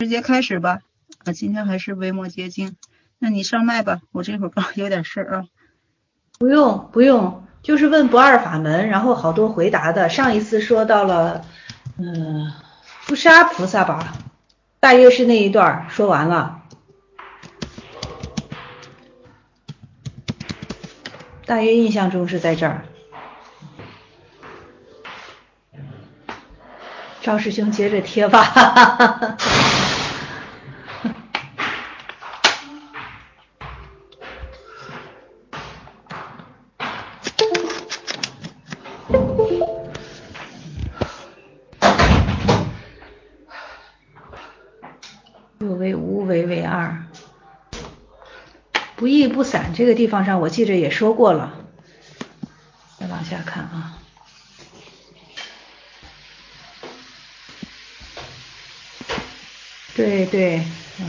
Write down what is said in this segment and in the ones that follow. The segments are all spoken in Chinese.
直接开始吧。今天还是维摩诘经，那你上麦吧，我这会儿刚有点事儿啊。 不用，就是问不二法门，然后好多回答的。上一次说到了，不杀菩萨吧，大约是那一段说完了，大约印象中是在这儿。赵师兄接着贴吧。有为无为为二，不异不散，这个地方上我记着也说过了。再往下看啊，对，对，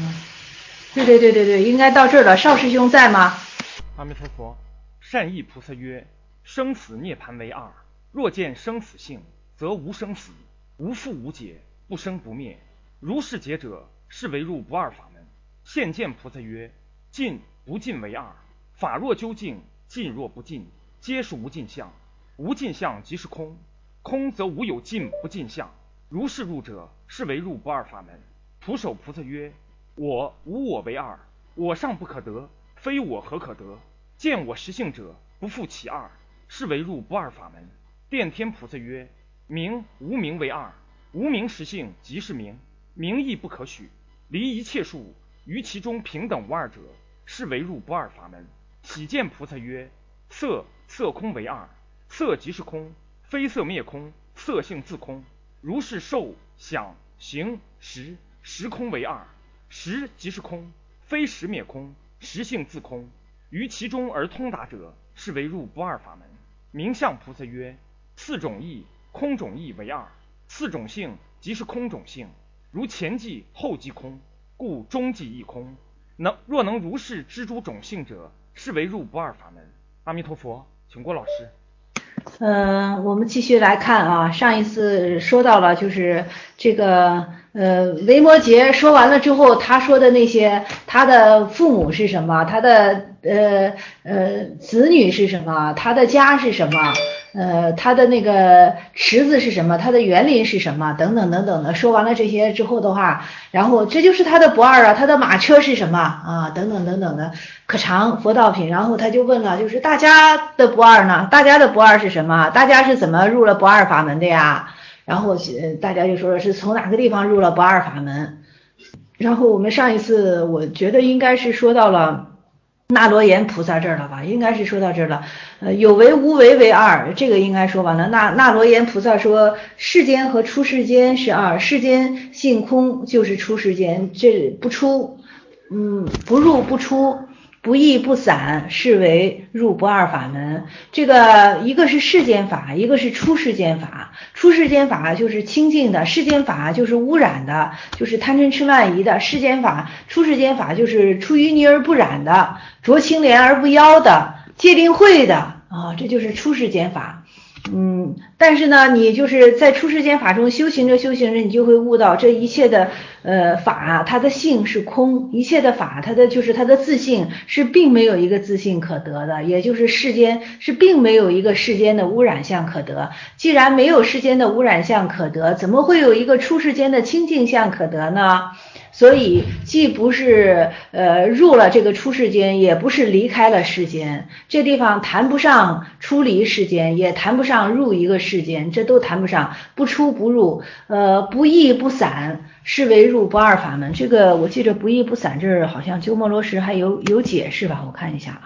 应该到这儿了。邵师兄在吗？ 阿弥陀佛。善意菩萨曰：生死涅槃为二，若见生死性，则无生死，无复无解，不生不灭。如是解者，是为入不二法门。现见菩萨曰：尽不尽为二，法若究竟，尽若不尽，皆是无尽相。无尽相即是空，空则无有尽不尽相。如是入者，是为入不二法门。徒手菩萨曰：我无我为二，我尚不可得，非我何可得？见我实性者，不复其二，是为入不二法门。殿天菩萨曰：名无名为二，无名实性即是名，名亦不可许，离一切数，于其中平等无二者，是为入不二法门。喜见菩萨曰：色空为二，色即是空，非色灭空，色性自空。如是受想行识，识空为二，识即是空，非识灭空，识性自空。于其中而通达者，是为入不二法门。名相菩萨曰：四种义，空种义为二，四种性即是空种性，如前即后即空，故中即亦空。若能如是知诸种性者，是为入不二法门。阿弥陀佛，请郭老师。 我们继续来看啊，上一次说到了就是这个维摩诘说完了之后，他说的那些他的父母是什么，他的子女是什么，他的家是什么，他的那个池子是什么，他的园林是什么，等等等等的。说完了这些之后的话，然后这就是他的不二啊，他的马车是什么啊，等等等等的，可长佛道品。然后他就问了，就是大家的不二呢？大家的不二是什么？大家是怎么入了不二法门的呀？然后大家就说是从哪个地方入了不二法门。然后我们上一次我觉得应该是说到了那罗延菩萨这儿了吧，应该是说到这儿了。有为无为为二，这个应该说完了。那罗延菩萨说，世间和出世间是二，世间性空就是出世间，这不出，不入不出，不异不散，是为入不二法门。这个一个是世间法，一个是出世间法。出世间法就是清净的，世间法就是污染的，就是贪嗔痴慢疑的。世间法，出世间法就是出淤泥而不染的，濯清涟而不妖的，戒定慧的啊，这就是出世间法。但是呢，你就是在出世间法中修行着，你就会悟到这一切的法，它的性是空，一切的法，它的自性是并没有一个自性可得的，也就是世间是并没有一个世间的污染相可得。既然没有世间的污染相可得，怎么会有一个出世间的清净相可得呢？所以既不是入了这个出世间，也不是离开了世间，这地方谈不上出离世间，也谈不上入一个世间，这都谈不上，不出不入，不异不散，是为入不二法门。这个我记着不异不散这儿好像鸠摩罗什还有解释吧，我看一下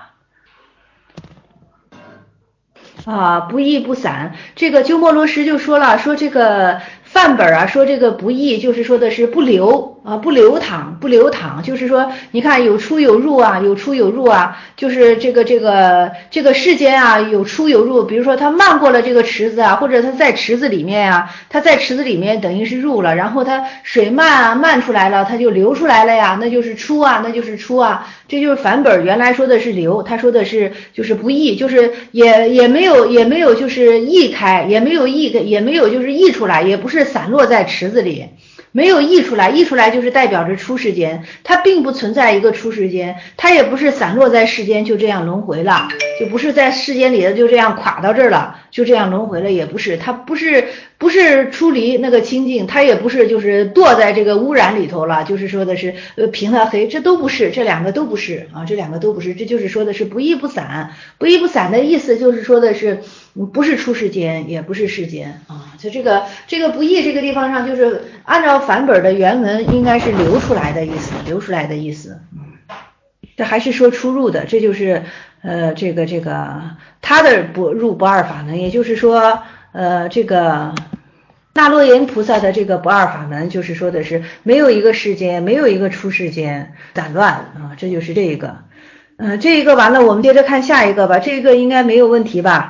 啊，不异不散，这个鸠摩罗什就说了，说这个范本啊，说这个不异就是说的是不流啊，不流淌，就是说你看有出有入啊，就是这个世间啊有出有入，比如说他漫过了这个池子啊，或者他在池子里面啊，他在池子里面等于是入了，然后他水漫出来了，他就流出来了呀，那就是出啊，这就是梵本原来说的是流，他说的是就是不溢，就是也没有就是溢开，也没有就是溢出来，也不是散落在池子里， 没有溢出来，溢出来就是代表着出世间，它并不存在一个出世间，它也不是散落在世间就这样轮回了，就不是在世间里的就这样垮到这儿了，就这样轮回了，也不是，它不是出离那个清净，它也不是就是堕在这个污染里头了，就是说的是平和黑，这都不是，这两个都不是啊，这两个都不是，这就是说的是不异不散，不异不散的意思就是说的是不是出世间，也不是世间啊，就这个不异这个地方上，就是按照梵本的原文应该是流出来的意思，流出来的意思。这还是说出入的，这就是这个他的入不二法门，也就是说这个那洛言菩萨的这个不二法门，就是说的是没有一个世间，没有一个出世间，散乱啊，这就是这一个。这一个完了，我们接着看下一个吧，这个应该没有问题吧？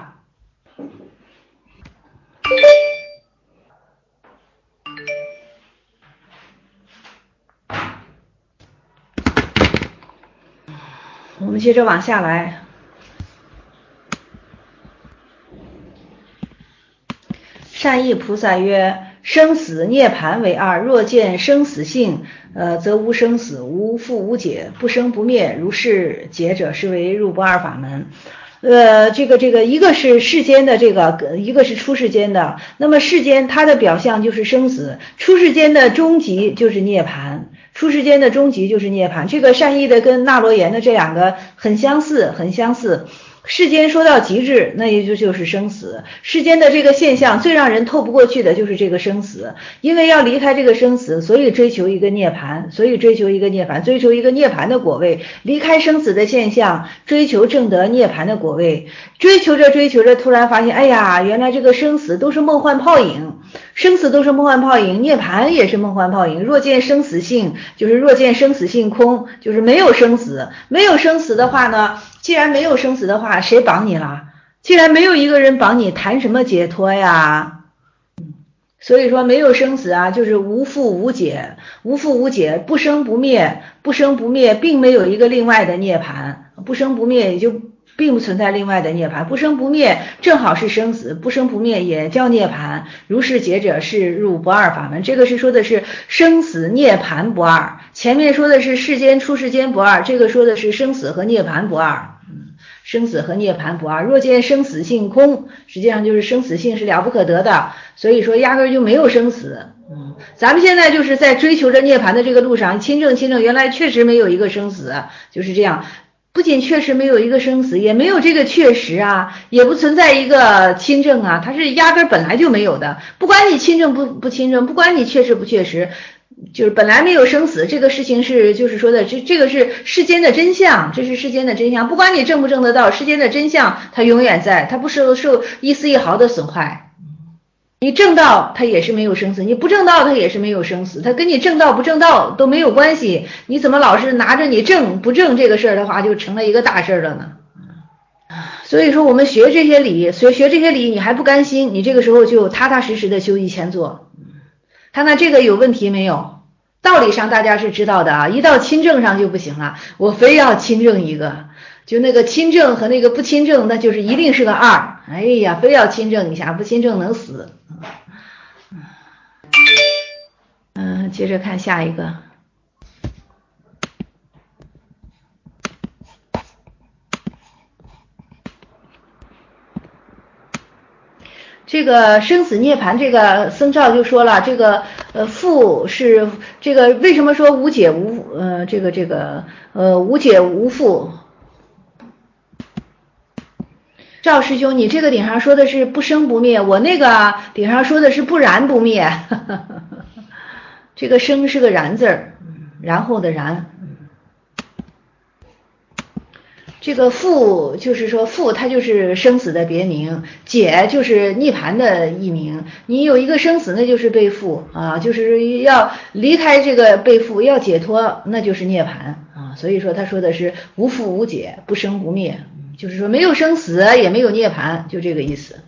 我们接着往下来。善意菩萨曰：生死涅盘为二，若见生死性，则无生死，无复无解，不生不灭，如是解者，是为入不二法门。这个一个是世间的这个，一个是出世间的。那么世间它的表象就是生死，出世间的终极就是涅盘，出世间的终极就是涅盘。这个善意的跟那罗延的这两个很相似，很相似。世间说到极致，那也就是生死。世间的这个现象最让人透不过去的就是这个生死，因为要离开这个生死，所以追求一个涅槃，追求一个涅槃的果位，离开生死的现象，追求正得涅槃的果位，追求着，突然发现，哎呀，原来这个生死都是梦幻泡影，生死都是梦幻泡影，涅槃也是梦幻泡影。若见生死性，就是若见生死性空，就是没有生死。没有生死的话呢，既然没有生死的话，谁绑你了？既然没有一个人绑你，谈什么解脱呀？所以说没有生死啊，就是无复无解，无复无解，不生不灭，不生不灭，并没有一个另外的涅槃，不生不灭也就并不存在另外的涅槃，不生不灭正好是生死，不生不灭也叫涅槃，如是解者是入不二法门。这个是说的是生死涅槃不二，前面说的是世间出世间不二，这个说的是生死和涅槃不二。生死和涅槃不二，若见生死性空，实际上就是生死性是了不可得的，所以说压根就没有生死。咱们现在就是在追求着涅槃的这个路上，亲证，原来确实没有一个生死，就是这样。不仅确实没有一个生死，也没有这个确实啊，也不存在一个亲证啊，它是压根本来就没有的。不管你亲证不亲证，不管你确实不确实，就是本来没有生死，这个事情是就是说的这个是世间的真相，这是世间的真相。不管你证不证得到，世间的真相它永远在，它不受一丝一毫的损害。你证到它也是没有生死，你不证到它也是没有生死，它跟你证到不证到都没有关系。你怎么老是拿着你证不证这个事儿的话，就成了一个大事了呢？所以说我们学这些理，学这些理，你还不甘心，你这个时候就踏踏实实的修1000座。看看这个有问题没有？道理上大家是知道的啊，一到亲证上就不行了，我非要亲证一个，就那个亲证和那个不亲证，那就是一定是个2。哎呀，非要亲证一下，不亲证能死。接着看下一个。这个生死涅槃，这个僧肇就说了，这个复是这个为什么说无解无无解无复？赵师兄，你这个顶上说的是不生不灭，我那个顶上说的是不燃不灭。这个生是个然字儿，然后的然。这个复就是说复它就是生死的别名，解就是涅槃的译名。你有一个生死，那就是被缚啊，就是要离开这个被缚，要解脱，那就是涅槃啊。所以说他说的是无复无解，不生不灭，就是说没有生死，也没有涅槃，就这个意思。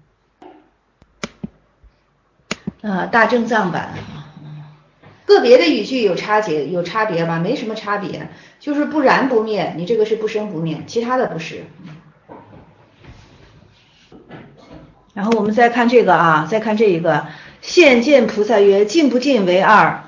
大正藏版。个别的语句有差别吧，没什么差别，就是不燃不灭，你这个是不生不灭，其他的不是。然后我们再看这个啊，再看这一个， 现见菩萨曰：尽不尽为二，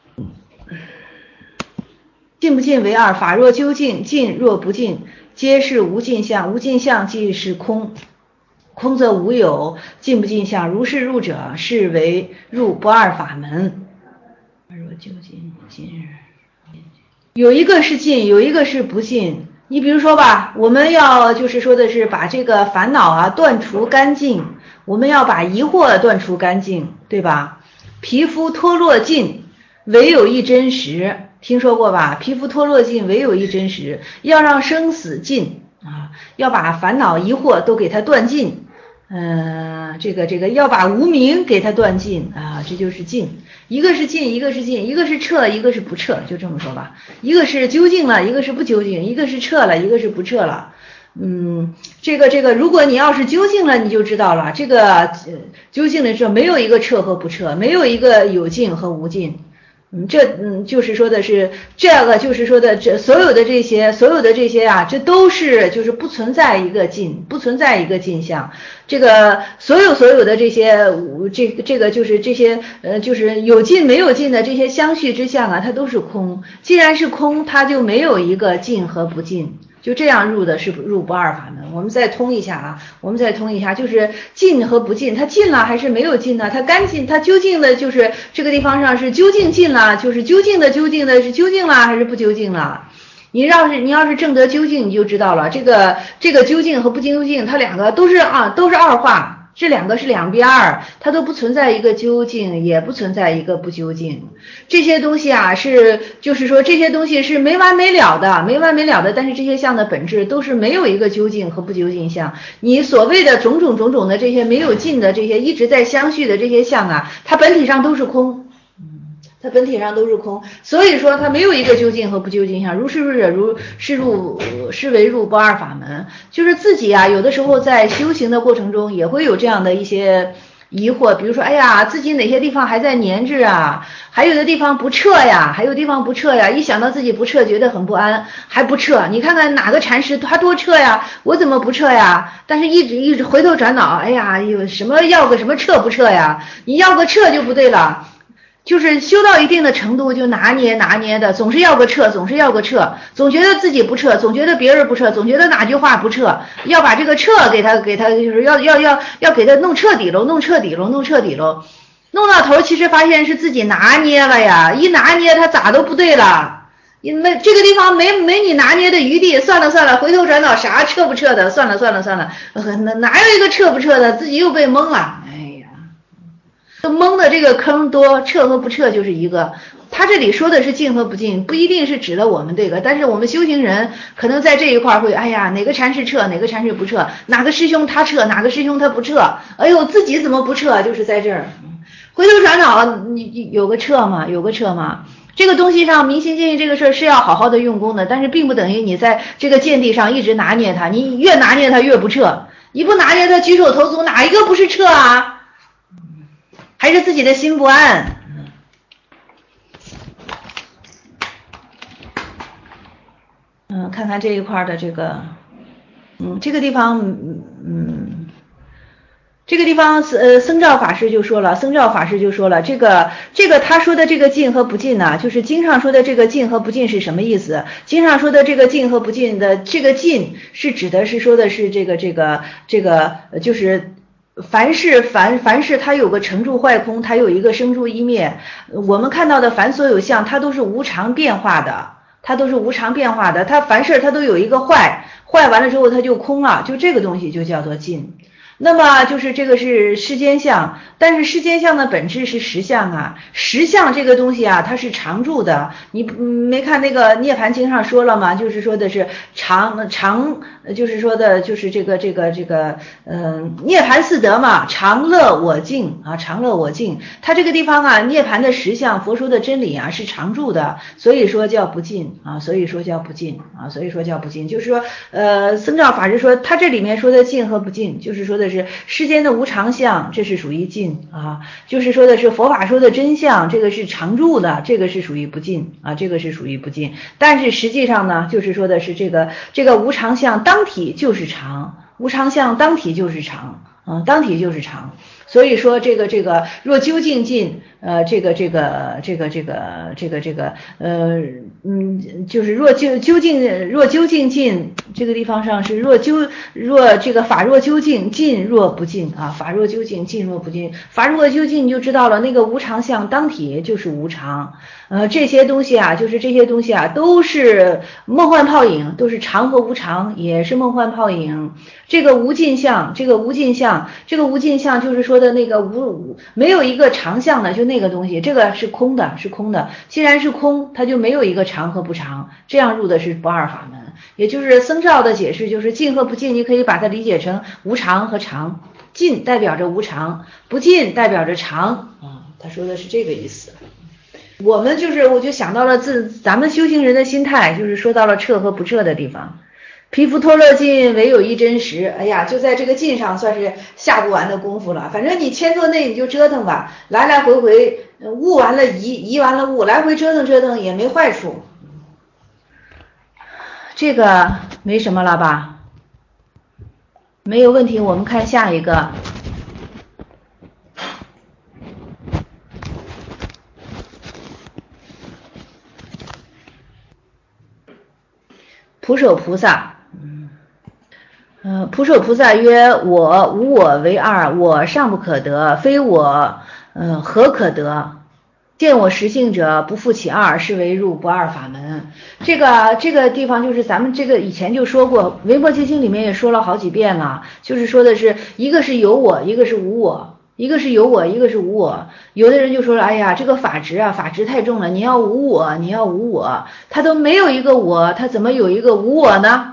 尽不尽为二，法若究竟，尽若不尽，皆是无尽相。无尽相即是空，空则无有，尽不尽相。如是入者，是为入不二法门。若究竟，尽有一个是尽，有一个是不尽。你比如说吧，我们要就是说的是把这个烦恼啊断除干净，我们要把疑惑断除干净，对吧？皮肤脱落尽，唯有一真实，听说过吧？皮肤脱落尽，唯有一真实。要让生死尽啊，要把烦恼疑惑都给它断尽。这个要把无明给它断尽啊，这就是尽。一个是尽，一个是尽，一个是撤，一个是不撤，就这么说吧。一个是究竟了，一个是不究竟，一个是撤了，一个是不撤了。这个，如果你要是究竟了，你就知道了，这个究竟的是没有一个撤和不撤，没有一个有尽和无尽。就是说的是这个，就是说的这所有的这些啊，这都是就是不存在一个尽，不存在一个尽相。这个所有的这些这个就是这些就是有尽没有尽的这些相续之相啊，它都是空。既然是空，它就没有一个尽和不尽。就这样入的是入不二法门。我们再通一下，就是尽和不尽，它尽了还是没有尽呢？它干净，它究竟的就是这个地方上是究竟尽了，就是究竟的是究竟了还是不究竟了？你要是证得究竟，你就知道了，这个究竟和不究竟，它两个都是二化。这两个是两边儿，它都不存在一个究竟，也不存在一个不究竟。这些东西啊，就是说这些东西是没完没了的，但是这些相的本质都是没有一个究竟和不究竟相。你所谓的种种的这些没有尽的这些一直在相续的这些相啊，它本体上都是空。它本体上都是空，所以说它没有一个究竟和不究竟相。如是入者，如是为入不二法门。就是自己啊，有的时候在修行的过程中也会有这样的一些疑惑，比如说，哎呀，自己哪些地方还在粘滞啊，还有的地方不撤呀，一想到自己不撤，觉得很不安，还不撤。你看看哪个禅师他多撤呀，我怎么不撤呀？但是一直回头转脑，哎呀，有什么要个什么撤不撤呀？你要个撤就不对了。就是修到一定的程度就拿捏的，总是要个撤，总觉得自己不撤，总觉得别人不撤，总觉得哪句话不撤，要把这个撤给他就是要给他弄彻底喽，弄到头其实发现是自己拿捏了呀，一拿捏他咋都不对了，因为这个地方没你拿捏的余地，算了，回头转脑啥撤不撤的，算了，哪有一个撤不撤的，自己又被蒙了。蒙的这个坑多，撤和不撤就是一个。他这里说的是尽和不尽，不一定是指的我们这个，但是我们修行人可能在这一块会，哎呀，哪个禅师撤，哪个禅师不撤，哪个师兄他撤，哪个师兄他不撤，哎呦，自己怎么不撤？就是在这儿，回头转脑，你有个撤吗？这个东西上明心见性这个事儿是要好好的用功的，但是并不等于你在这个见地上一直拿捏它，你越拿捏它越不撤，你不拿捏它举手投足哪一个不是撤啊？还是自己的心不安。看看这一块的这个，这个地方，僧肇法师就说了，这个他说的这个尽和不尽呢，就是经上说的这个尽和不尽是什么意思？经上说的这个尽和不尽的这个尽是指的是说的是这个就是。凡事它有个成住坏空，它有一个生住异灭。我们看到的凡所有相，它都是无常变化的，它凡事它都有一个坏完了之后它就空了，就这个东西就叫做尽。那么就是这个是世间相，但是世间相的本质是实相啊，实相这个东西啊，它是常住的。你没看那个涅盘经上说了吗？就是说的是常，就是说的就是这个涅盘四德嘛，常乐我净啊，常乐我净。它这个地方啊，涅盘的实相，佛说的真理啊是常住的，所以说叫不尽啊，所以说叫不尽。就是说僧肇法师说他这里面说的尽和不尽，就是说的是世间的无常相，这是属于尽啊，就是说的是佛法说的真相，这个是常住的，这个是属于不尽啊，但是实际上呢，就是说的是这个无常相当体就是常， 所以说这个若究竟尽，就是若究竟尽，这个地方上是若这个法若究竟，尽若不尽啊，法若究竟，尽若不尽，法若究竟你就知道了，那个无常相当体就是无常，这些东西啊，都是梦幻泡影，都是常和无常，也是梦幻泡影。这个无尽相，就是说的那个没有一个常相的，就那个东西，这个是空的，既然是空，它就没有一个常和不常，这样入的是不二法门。也就是僧肇的解释，就是尽和不尽，你可以把它理解成无常和常，尽代表着无常，不尽代表着常他说的是这个意思。我就想到了咱们修行人的心态，就是说到了彻和不彻的地方。皮肤脱落尽，唯有一真实。哎呀，就在这个尽上算是下不完的功夫了。反正你千做内你就折腾吧，来来回回悟完了移完了悟，来回折腾也没坏处。这个没什么了吧？没有问题，我们看下一个。普首菩萨，普首菩萨曰：我无我为二，我尚不可得，非我，何可得？见我实性者，不复其二，是为入不二法门。这个地方就是咱们这个以前就说过，《维摩诘经》里面也说了好几遍了，就是说的是一个是有我，一个是无我。一个是有我，一个是无我。有的人就说了，哎呀，这个法执太重了，你要无我，他都没有一个我，他怎么有一个无我呢？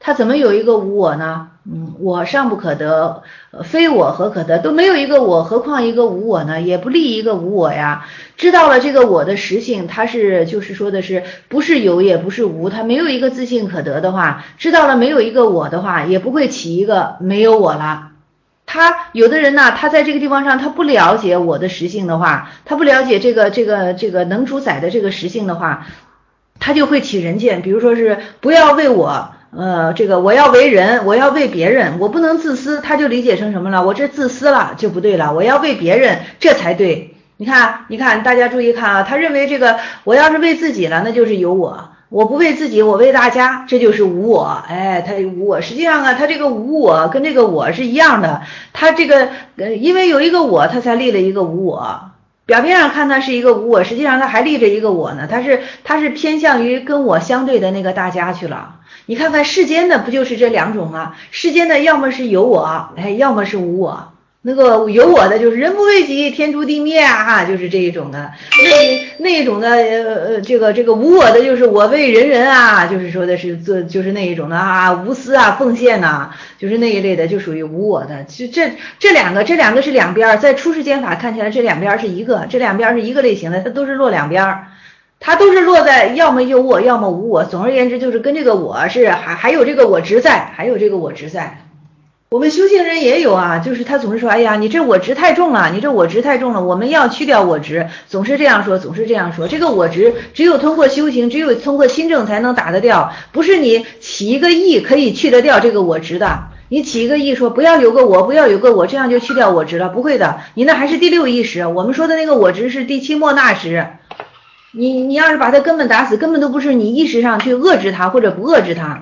我尚不可得，非我何可得？都没有一个我，何况一个无我呢？也不立一个无我呀。知道了这个我的实性，它是就是说的是不是有也不是无，它没有一个自性可得的话，知道了没有一个我的话，也不会起一个没有我了。他有的人呢，他在这个地方上他不了解我的实性的话，他不了解这个能主宰的这个实性的话，他就会起人见，比如说是不要为我，我要为人，我要为别人，我不能自私，他就理解成什么了？我这自私了就不对了，我要为别人，这才对。你看，大家注意看啊，他认为这个我要是为自己了，那就是有我。我不为自己，我为大家，这就是无我。哎，他无我，实际上啊，他这个无我跟这个我是一样的。他这个因为有一个我，他才立了一个无我。表面上看他是一个无我，实际上他还立着一个我呢。他是偏向于跟我相对的那个大家去了。你看看世间的不就是这两种吗？世间的要么是有我，要么是无我。那个有我的就是人不为己，天诛地灭啊，就是这一种的。那一种的这个无我的就是我为人啊，就是说的是就是那一种的啊，无私啊，奉献呐，就是那一类的，就属于无我的。这两个是两边，在出世间法看起来这两边是一个类型的，它都是落两边。它都是落在要么有我，要么无我。总而言之，就是跟这个我是还有这个我执在，我们修行人也有啊，就是他总是说，哎呀，你这我执太重了，我们要去掉我执，总是这样说。这个我执只有通过修行，只有通过心证才能打得掉，不是你起一个意可以去得掉这个我执的。你起一个意说不要有个我，这样就去掉我执了，不会的，你那还是第六意识。我们说的那个我执是第七莫那识。你要是把它根本打死，根本都不是你意识上去遏制它或者不遏制它。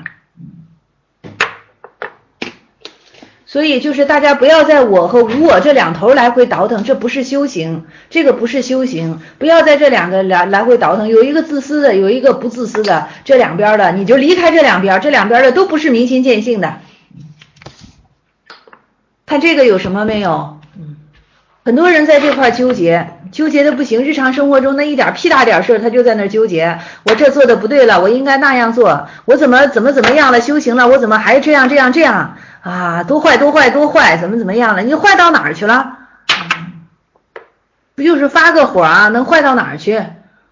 所以就是大家不要在我和无我这两头来回倒腾，这不是修行，不要在这两个来回倒腾，有一个自私的，有一个不自私的，这两边的你就离开这两边的都不是明心见性的。看这个有什么没有？很多人在这块纠结的不行，日常生活中那一点屁大点事他就在那纠结，我这做的不对了，我应该那样做，我怎么样了，修行了，我怎么还这样啊，多坏，怎么样了？你坏到哪儿去了？不就是发个火啊，能坏到哪儿去？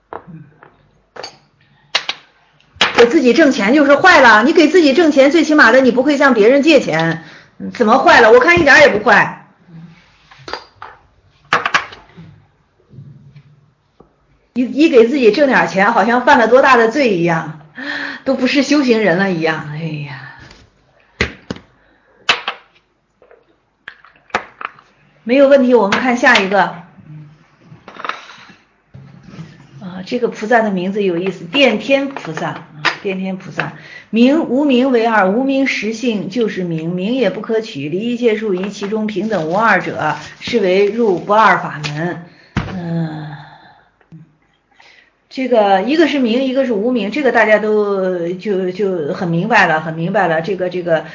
给自己挣钱就是坏了，你给自己挣钱，最起码的你不会向别人借钱，怎么坏了？我看一点也不坏。一给自己挣点钱，好像犯了多大的罪一样，都不是修行人了一样。哎呀， 没有问题，我们看下一个。这个菩萨的名字有意思，电天菩萨。电天菩萨，名无名为二，无名实性就是名，名也不可取，离一切数，于其中平等无二者，是为入不二法门。这个一个是名，一个是无名，这个大家都就很明白了，很明白了。这个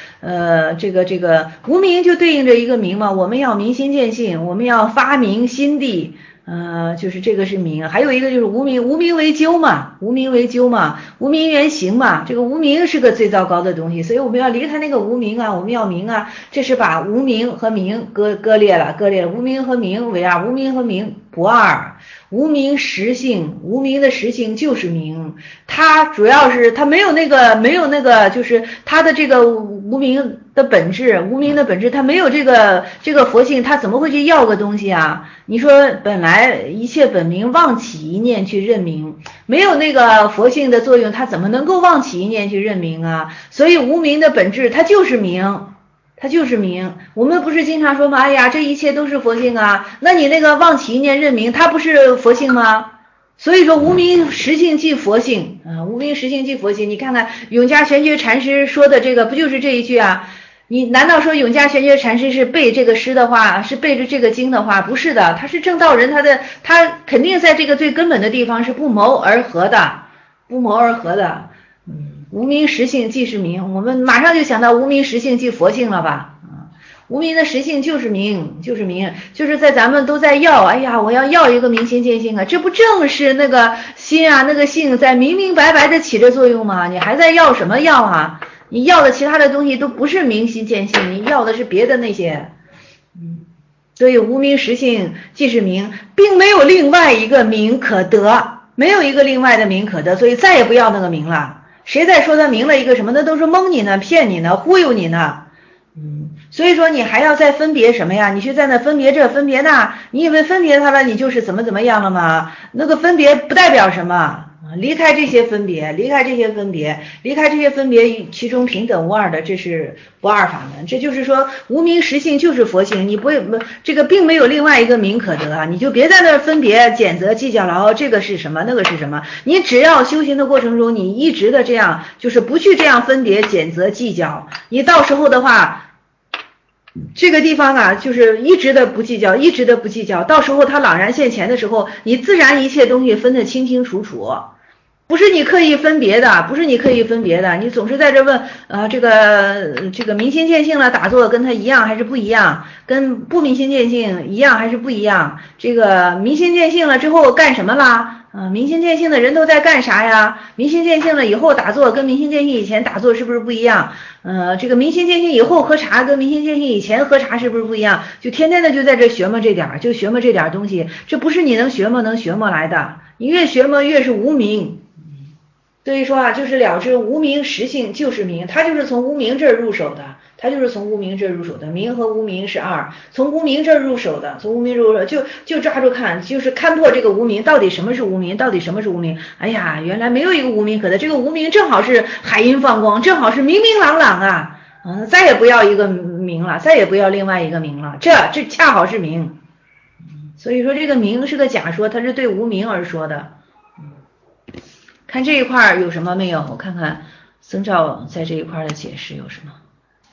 无名就对应着一个名嘛，我们要明心见性，我们要发明心地。就是这个是名，还有一个就是无名，无名为究嘛，无名为究嘛，无名原形嘛，这个无名是个最糟糕的东西，所以我们要离开那个无名啊，我们要名啊，这是把无名和名割裂了，无名和名为二，无名和名不二，无名实性，无名的实性就是名，它主要是它没有那个就是它的这个无名的本质，无名的本质它没有这个佛性，它怎么会去要个东西啊？你说本来一切本名，妄起一念去认名，没有那个佛性的作用，它怎么能够妄起一念去认名啊？所以无名的本质它就是名，它就是名。我们不是经常说吗？哎呀，这一切都是佛性啊，那你那个妄起一念认名，它不是佛性吗？所以说无名实性即佛性无名实性即佛性。你看看永嘉玄觉禅师说的这个不就是这一句啊？你难道说永嘉玄觉禅师是背这个诗的话，是背着这个经的话？不是的，他是正道人，他肯定在这个最根本的地方是不谋而合的，不谋而合的。无名实性即是名，我们马上就想到无名实性即佛性了吧？无名的实性就是名，就是在咱们都在要，哎呀，我要一个明心见性啊，这不正是那个心啊，那个性在明明白白的起着作用吗？你还在要什么要啊？你要的其他的东西都不是明心见性，你要的是别的那些。所以无名实性即是名，并没有另外一个名可得，没有一个另外的名可得，所以再也不要那个名了。谁再说他名了一个什么，那都是蒙你呢，骗你呢，忽悠你呢。所以说你还要再分别什么呀？你去在那分别这分别那，你以为分别它了你就是怎么样了吗？那个分别不代表什么，离开这些分别，离开这些分别，其中平等无二的，这是不二法门。这就是说无名实性就是佛性，你不这个并没有另外一个名可得啊，你就别在那分别拣择计较了，这个是什么那个是什么，你只要修行的过程中你一直的这样，就是不去这样分别拣择计较，你到时候的话这个地方啊，就是一直的不计较，到时候他朗然现前的时候，你自然一切东西分得清清楚楚，不是你刻意分别的，你总是在这问这个明心见性了打坐跟他一样还是不一样，跟不明心见性一样还是不一样，这个明心见性了之后干什么啦？明心见性的人都在干啥呀？明心见性了以后打坐跟明心见性以前打坐是不是不一样？这个明心见性以后喝茶跟明心见性以前喝茶是不是不一样？就天天的就在这学摸这点，就学摸这点东西，这不是你能学摸来的，你越学摸越是无明。所以说啊，就是了知无明实性就是名，它就是从无明这儿入手的，名和无明是二，从无明这儿入手的，就抓住看，就是看破这个无明，到底什么是无明，哎呀，原来没有一个无明可得，这个无明正好是海阴放光，正好是明明朗朗啊，再也不要一个名了，再也不要另外一个名了，这恰好是名。所以说这个名是个假说，它是对无明而说的。看这一块有什么没有？我看看僧肇在这一块的解释有什么。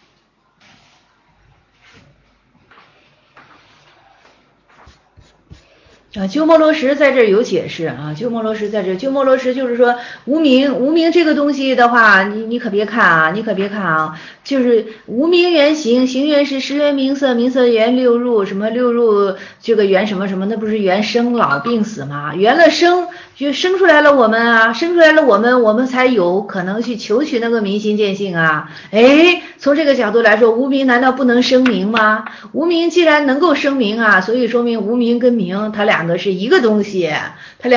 鸠摩罗什在这有解释啊，鸠摩罗什就是说无名这个东西的话，你可别看啊，就是无名原形，形原是识缘名色，名色缘六入，什么六入这个缘什么什么，那不是缘生老病死吗？缘了生就生出来了我们啊，我们才有可能去求取那个明心见性啊。从这个角度来说，无名难道不能生名吗？无名既然能够生名啊，所以说明无名跟名它两个是一个东西啊。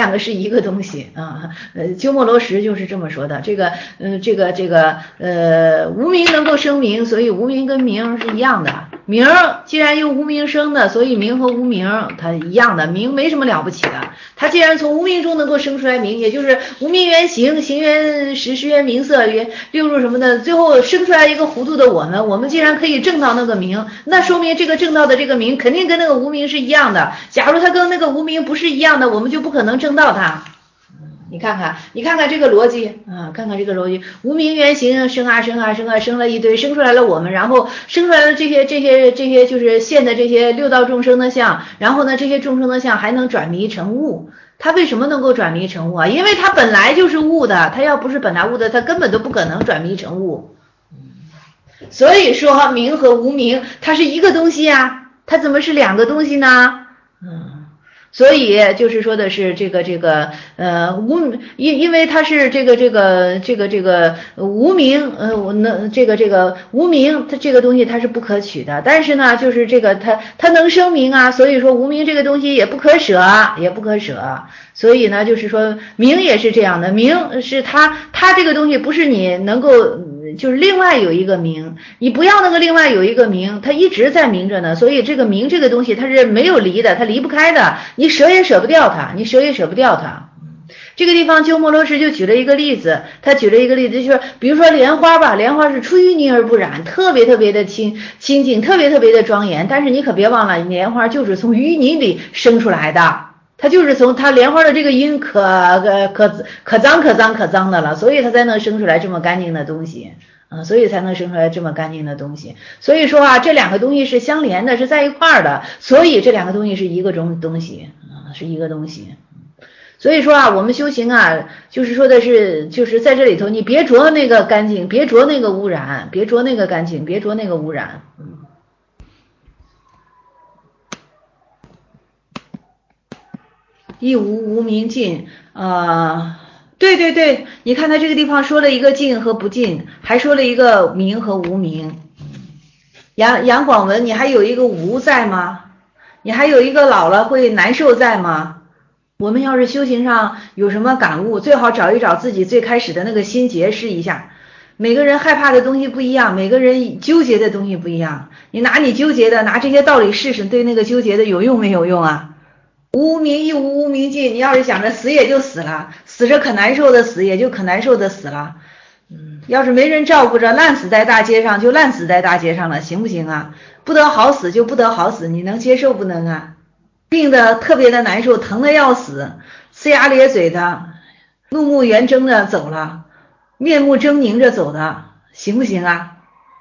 鸠摩罗什就是这么说的。无名能够生名，所以无名跟名是一样的， 名既然用无名生的，所以名和无名它一样的，名没什么了不起的。它既然从无名中能够生出来名，也就是无名原形，形原实，实原名色，六入什么的，最后生出来一个糊涂的我们既然可以证到那个名，那说明这个证到的这个名肯定跟那个无名是一样的。假如它跟那个无名不是一样的，我们就不可能证到它。你看看这个逻辑啊，看看这个逻辑，无名原形生啊生啊生啊，生了一堆，生出来了我们，然后生出来了这些就是现的这些六道众生的相，然后呢这些众生的相还能转迷成悟。它为什么能够转迷成悟啊？因为它本来就是悟的，它要不是本来悟的，它根本都不可能转迷成悟。所以说名和无名它是一个东西啊，它怎么是两个东西呢？所以就是说的是因为它是这个无名，无名它这个东西它是不可取的，但是呢就是它能生名啊，所以说无名这个东西也不可舍，所以呢就是说名也是这样的，名是它这个东西不是你能够就是另外有一个名，你不要那个另外有一个名，它一直在明着呢，所以这个名这个东西它是没有离的，它离不开的，你舍也舍不掉它。这个地方鸠摩罗什就举了一个例子，就是比如说莲花吧，莲花是出淤泥而不染，特别的清净，特别的庄严，但是你可别忘了，莲花就是从淤泥里生出来的，它就是从它莲花的这个因可脏的了，所以它才能生出来这么干净的东西所以说啊，这两个东西是相连的，是在一块儿的，所以这两个东西是一个东西。所以说啊，我们修行啊，就是说的是，就是在这里头，你别着那个干净，别着那个污染，别着那个干净，别着那个污染。亦无明尽对，你看他这个地方说了一个尽和不尽，还说了一个明和无明。杨广文，你还有一个无在吗？你还有一个老了会难受在吗？我们要是修行上有什么感悟，最好找一找自己最开始的那个心结试一下。每个人害怕的东西不一样，每个人纠结的东西不一样，你拿你纠结的，拿这些道理试试，对那个纠结的有用没有用啊？无明亦无无明尽，你要是想着死也就死了，死着可难受的死也就可难受的死了。要是没人照顾着，烂死在大街上就烂死在大街上了，行不行啊？不得好死就不得好死，你能接受不能啊？病得特别的难受，疼得要死，呲牙咧嘴的，怒目圆睁着走了，面目狰狞着走的，行不行啊？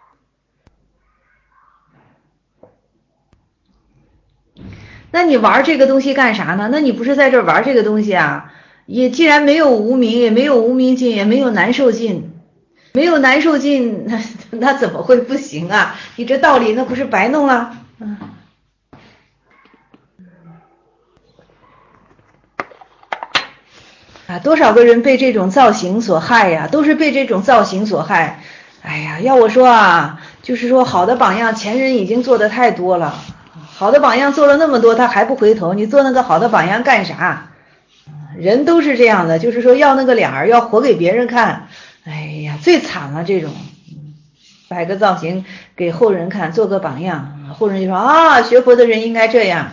那你玩这个东西干啥呢？那你不是在这玩这个东西啊？也既然没有无明，也没有无明尽，也没有难受尽，没有难受尽，那怎么会不行啊？你这道理那不是白弄了？多少个人被这种造型所害呀，都是被这种造型所害。哎呀，要我说啊，就是说好的榜样前人已经做的太多了，好的榜样做了那么多，他还不回头，你做那个好的榜样干啥？人都是这样的，就是说要那个脸儿，要活给别人看。哎呀，最惨了这种，摆个造型给后人看，做个榜样，后人就说啊，学佛的人应该这样。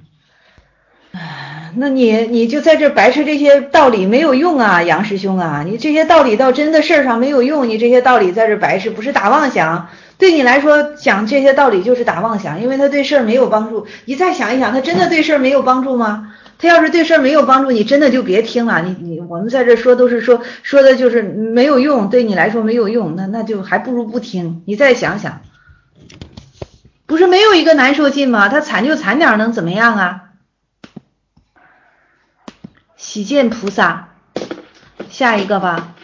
那你就在这白扯这些道理没有用啊，杨师兄啊，你这些道理到真的事儿上没有用，你这些道理在这白扯，不是打妄想，对你来说讲这些道理就是打妄想，因为他对事儿没有帮助。你再想一想，他真的对事儿没有帮助吗？他要是对事儿没有帮助，你真的就别听了。我们在这说都是说的就是没有用，对你来说没有用，那就还不如不听。你再想想，不是没有一个难受尽吗？他惨就惨点能怎么样啊？喜见菩萨，下一个吧。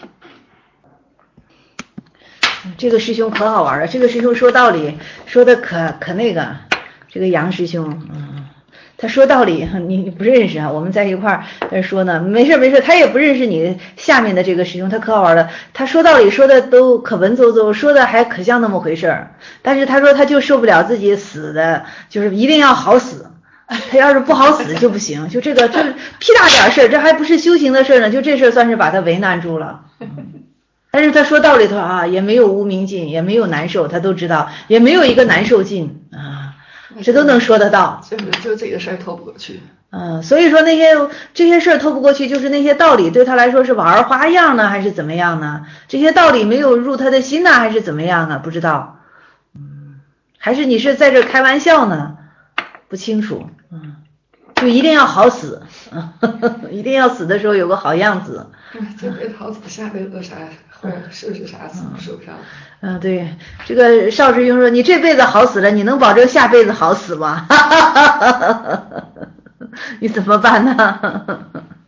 这个师兄可好玩了，这个师兄说道理说的可那个，这个杨师兄，他说道理你不认识啊，我们在一块儿说呢，没事，他也不认识你下面的这个师兄，他可好玩了，他说道理说的都可文绉绉，说的还可像那么回事儿，但是他说他就受不了自己死的，就是一定要好死。他要是不好死就不行，就这屁大点事儿，这还不是修行的事呢，就这事儿算是把他为难住了。 但是他说道理头啊，也没有无明尽，也没有难受，他都知道，也没有一个难受尽啊，这都能说得到。 就这个事儿透不过去。 所以说这些事儿透不过去，就是那些道理对他来说是玩花样呢，还是怎么样呢？这些道理没有入他的心呢，还是怎么样呢？不知道。还是你是在这开玩笑呢？不清楚。就一定要好死，一定要死的时候有个好样子。 这辈子好死，下辈子啥或者是不是啥死说不上。 对，这个邵志庸说你这辈子好死了，你能保证下辈子好死吗？你怎么办呢？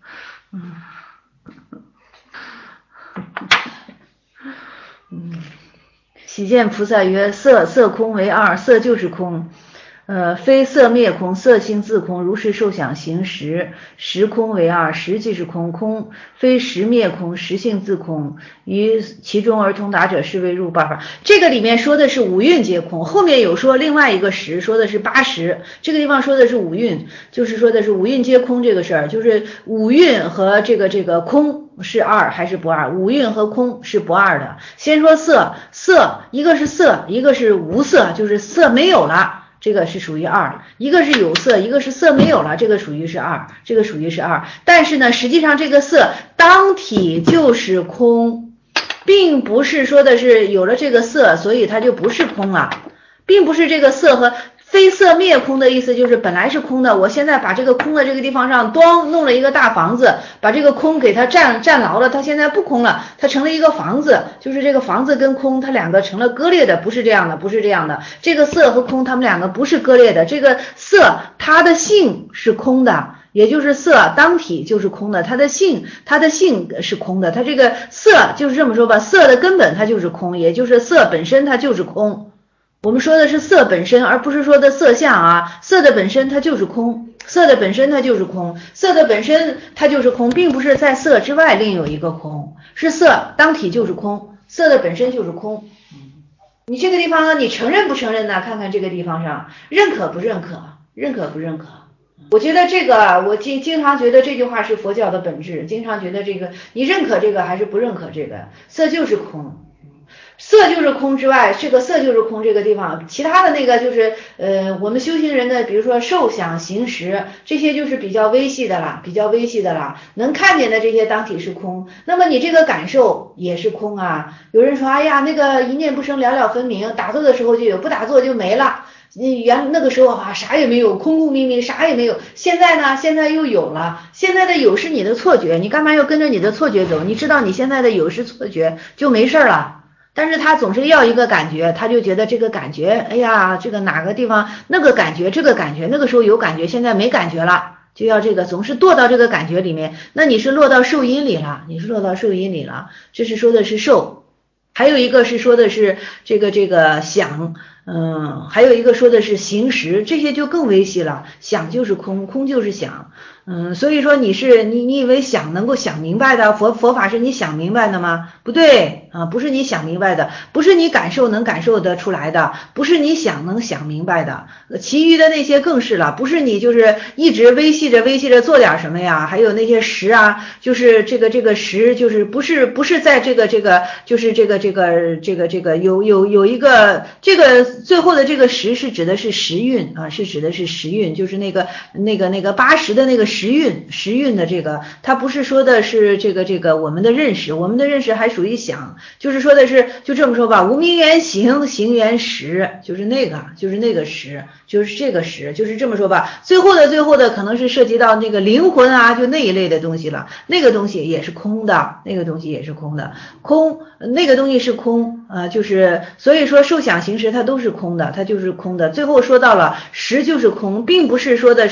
喜见菩萨曰：色空为二，色就是空。非色灭空，色性自空，如是受想行识，识空为二，识即是空，空非识灭空，识性自空，于其中而通达者，是为入八法。这个里面说的是五蕴皆空，后面有说另外一个识，说的是八识，这个地方说的是五蕴，就是说的是五蕴皆空这个事儿，就是五蕴和这个空是二还是不二？五蕴和空是不二的。先说色，一个是色，一个是无色，就是色没有了。这个是属于二，一个是有色，一个是色没有了，这个属于是二，但是呢，实际上这个色当体就是空，并不是说的是有了这个色，所以它就不是空了，并不是这个色和非色灭空的意思，就是本来是空的，我现在把这个空的这个地方上弄了一个大房子，把这个空给它占牢了，它现在不空了，它成了一个房子，就是这个房子跟空它两个成了割裂的，不是这样的，这个色和空它们两个不是割裂的，这个色它的性是空的，也就是色当体就是空的，它的性是空的，它这个色就是这么说吧，色的根本它就是空，也就是色本身它就是空。我们说的是色本身，而不是说的色相啊。色的本身它就是空，色的本身它就是空，并不是在色之外另有一个空，是色当体就是空，色的本身就是空。你这个地方你承认不承认呢？看看这个地方上认可不认可？我觉得这个我经常觉得这句话是佛教的本质，经常觉得这个你认可这个还是不认可这个？色就是空。色就是空之外，这个色就是空这个地方，其他的那个就是我们修行人的比如说受想行识，这些就是比较微细的啦，能看见的这些当体是空，那么你这个感受也是空啊。有人说哎呀那个一念不生了了分明，打坐的时候就有，不打坐就没了，那个时候啥也没有，空空明明啥也没有，现在呢现在又有了，现在的有是你的错觉，你干嘛要跟着你的错觉走？你知道你现在的有是错觉就没事了。但是他总是要一个感觉，他就觉得这个感觉，哎呀，这个哪个地方那个感觉，这个感觉，那个时候有感觉，现在没感觉了，就要这个，总是堕到这个感觉里面。那你是落到受因里了，这是说的是受，还有一个是说的是这个想，还有一个说的是行识，这些就更微细了。想就是空，空就是想。所以说你以为想能够想明白的，佛法是你想明白的吗？不对啊，不是你想明白的，不是你感受能感受得出来的，不是你想能想明白的，其余的那些更是了，不是你就是一直微细着做点什么呀？还有那些识啊，就是这个识，就是不是在这个就是这个有一个这个最后的这个识是指的是时运啊，是指的是时运，就是那个八十的那个时运的这个，它不是说的是这个我们的认识还属于想，就是说的是就这么说吧，无明缘行，行缘识，就是那个识，就是这个识，就是这么说吧。最后的可能是涉及到那个灵魂啊，就那一类的东西了，那个东西也是空的，空那个东西是空就是所以说受想行识它都是空的，它就是空的。最后说到了识就是空，并不是说的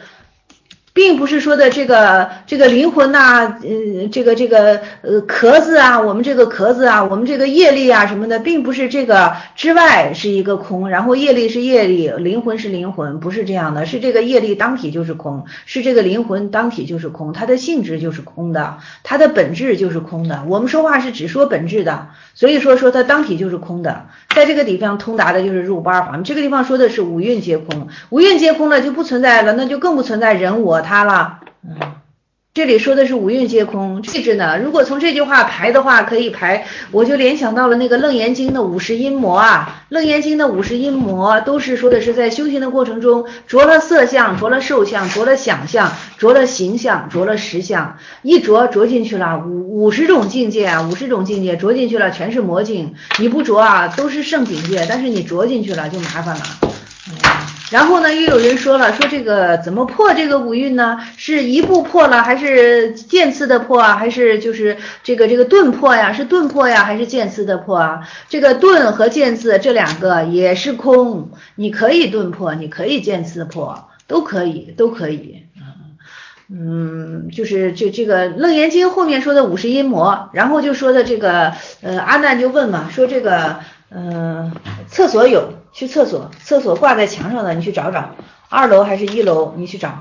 这个灵魂呐，壳子啊，我们这个壳子啊，我们这个业力啊什么的，并不是这个之外是一个空，然后业力是业力，灵魂是灵魂，不是这样的，是这个业力当体就是空，是这个灵魂当体就是空，它的性质就是空的，它的本质就是空的。我们说话是只说本质的，所以说它当体就是空的。在这个地方通达的就是入不二法，这个地方说的是五蕴皆空，五蕴皆空了就不存在了，那就更不存在人我他了。 这里说的是五蕴皆空，这置呢，如果从这句话排的话，可以排，我就联想到了那个《楞严经》的50阴魔啊，《楞严经》的50阴魔都是说的是在修行的过程中，着了色相，着了受相，着了想象，着了形象，着了实相，一着进去了50种境界啊，50种境界着进去了，全是魔境，你不着啊，都是圣境界，但是你着进去了就麻烦了。然后呢，又有人说了，说这个怎么破这个五蕴呢？是一步破了，还是渐次的破啊？还是就是这个顿破呀？是顿破呀，还是渐次的破啊？这个顿和渐次这两个也是空，你可以顿破，你可以渐次破，都可以。就是这个《楞严经》后面说的50阴魔，然后就说的这个阿难就问嘛，说这个厕所有，去厕所挂在墙上的你去找找，2楼还是1楼你去找。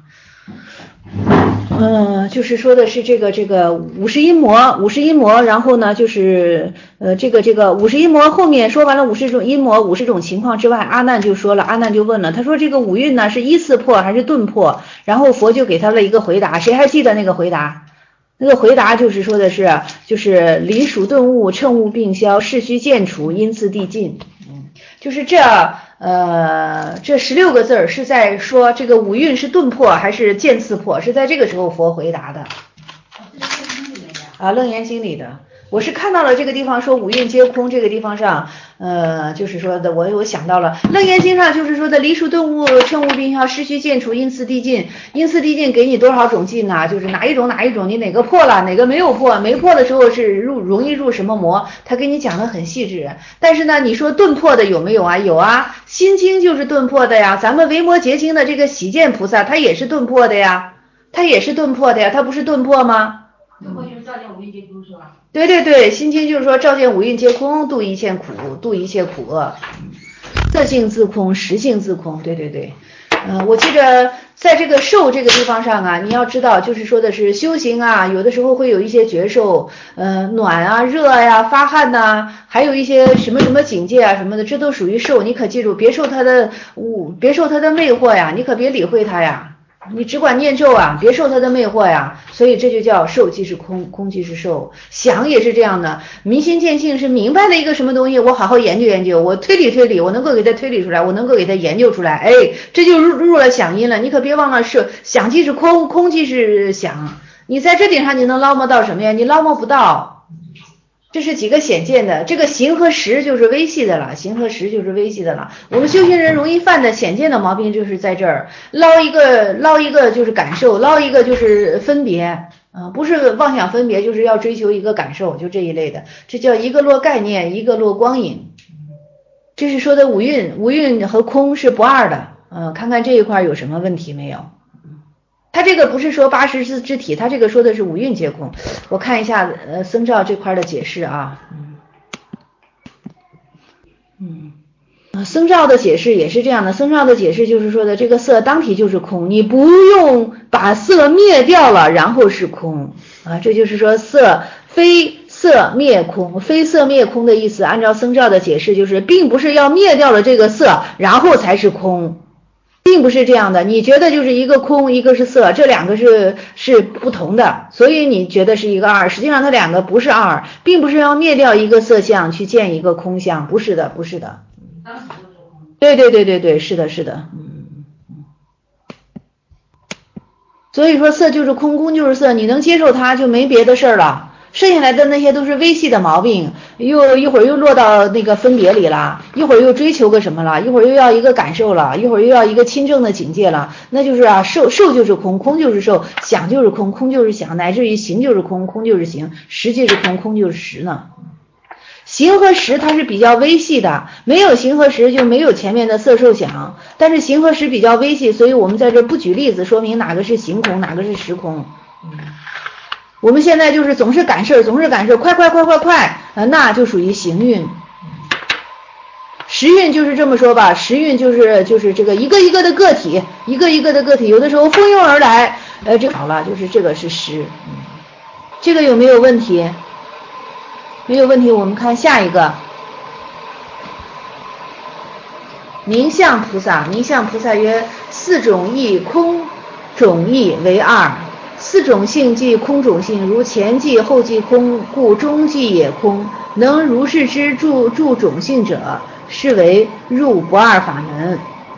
就是说的是这个50阴魔，然后呢就是这个50阴魔后面说完了50种阴魔50种情况之外，阿难就问了，他说这个五蕴呢是依次破还是顿破？然后佛就给他了一个回答，谁还记得那个回答？那个回答就是说的是就是离属顿悟，乘悟并消，事须渐除，因次递进。就是这16个字是在说这个五蕴是顿破还是渐次破，是在这个时候佛回答的啊，楞严经里的。我是看到了这个地方说五蕴皆空，这个地方上就是说的我想到了楞严经上就是说的离属顿悟，乘悟并消，事须渐除，因次递进。因次递进给你多少种进呢？就是哪一种你哪个破了，哪个没有破，没破的时候是容易入什么魔，他给你讲得很细致。但是呢，你说顿破的有没有啊？有啊，心经就是顿破的呀，咱们维摩诘经的这个喜见菩萨他也是顿破的呀，他不是顿破吗？顿破就是照见五蕴皆空是吧？对，心经就是说照见五蕴皆空，度一切苦厄，色性自空，实性自空。对。我记着在这个受这个地方上啊，你要知道就是说的是修行啊，有的时候会有一些觉受，暖啊、热呀、发汗呐，还有一些什么境界啊什么的，这都属于受。你可记住，别受他的魅惑呀，你可别理会他呀。你只管念咒啊，别受他的魅惑呀，所以这就叫受即是空，空即是受。想也是这样的，明心见性是明白了一个什么东西，我好好研究，我推理，我能够给它推理出来，我能够给它研究出来，这就入了想因了。你可别忘了是想即是空，空即是想。你在这点上你能捞摸到什么呀？你捞摸不到。这是几个显见的，这个行和识就是微细的了，我们修行人容易犯的显见的毛病就是在这儿，捞一个就是感受，捞一个就是分别，不是妄想分别，就是要追求一个感受，就这一类的，这叫一个落概念，一个落光影。这是说的五蕴和空是不二的，看看这一块有什么问题没有？他这个不是说80之体，他这个说的是五蕴皆空。我看一下僧肇这块的解释啊，僧肇的解释也是这样的，僧肇的解释就是说的这个色当体就是空，你不用把色灭掉了然后是空啊，这就是说色非色灭空，非色灭空的意思，按照僧肇的解释就是并不是要灭掉了这个色然后才是空，并不是这样的，你觉得就是一个空一个是色，这两个是不同的，所以你觉得是一个二，实际上它两个不是二，并不是要灭掉一个色相去见一个空相，不是的。对，是的。所以说色就是空，空就是色，你能接受它就没别的事儿了。剩下来的那些都是微细的毛病，一会儿又落到那个分别里了，一会儿又追求个什么了，一会儿又要一个感受了，一会儿又要一个亲证的境界了，那就是受就是空，空就是受，想就是空，空就是想，乃至于行就是空，空就是行，识就是空，空就是识呢。行和识它是比较微细的，没有行和识就没有前面的色受想，但是行和识比较微细，所以我们在这不举例子说明哪个是行空，哪个是识空。我们现在就是总是赶事儿，快，那就属于行运。时运就是这么说吧，时运就是这个一个一个的个体，有的时候蜂拥而来，这好了，就是这个是时。这个有没有问题？没有问题，我们看下一个。名相菩萨曰：四种义空种义为二， 四种性即空种性，如前即后即空，故中即也空。能如是之住种性者，是为入不二法门。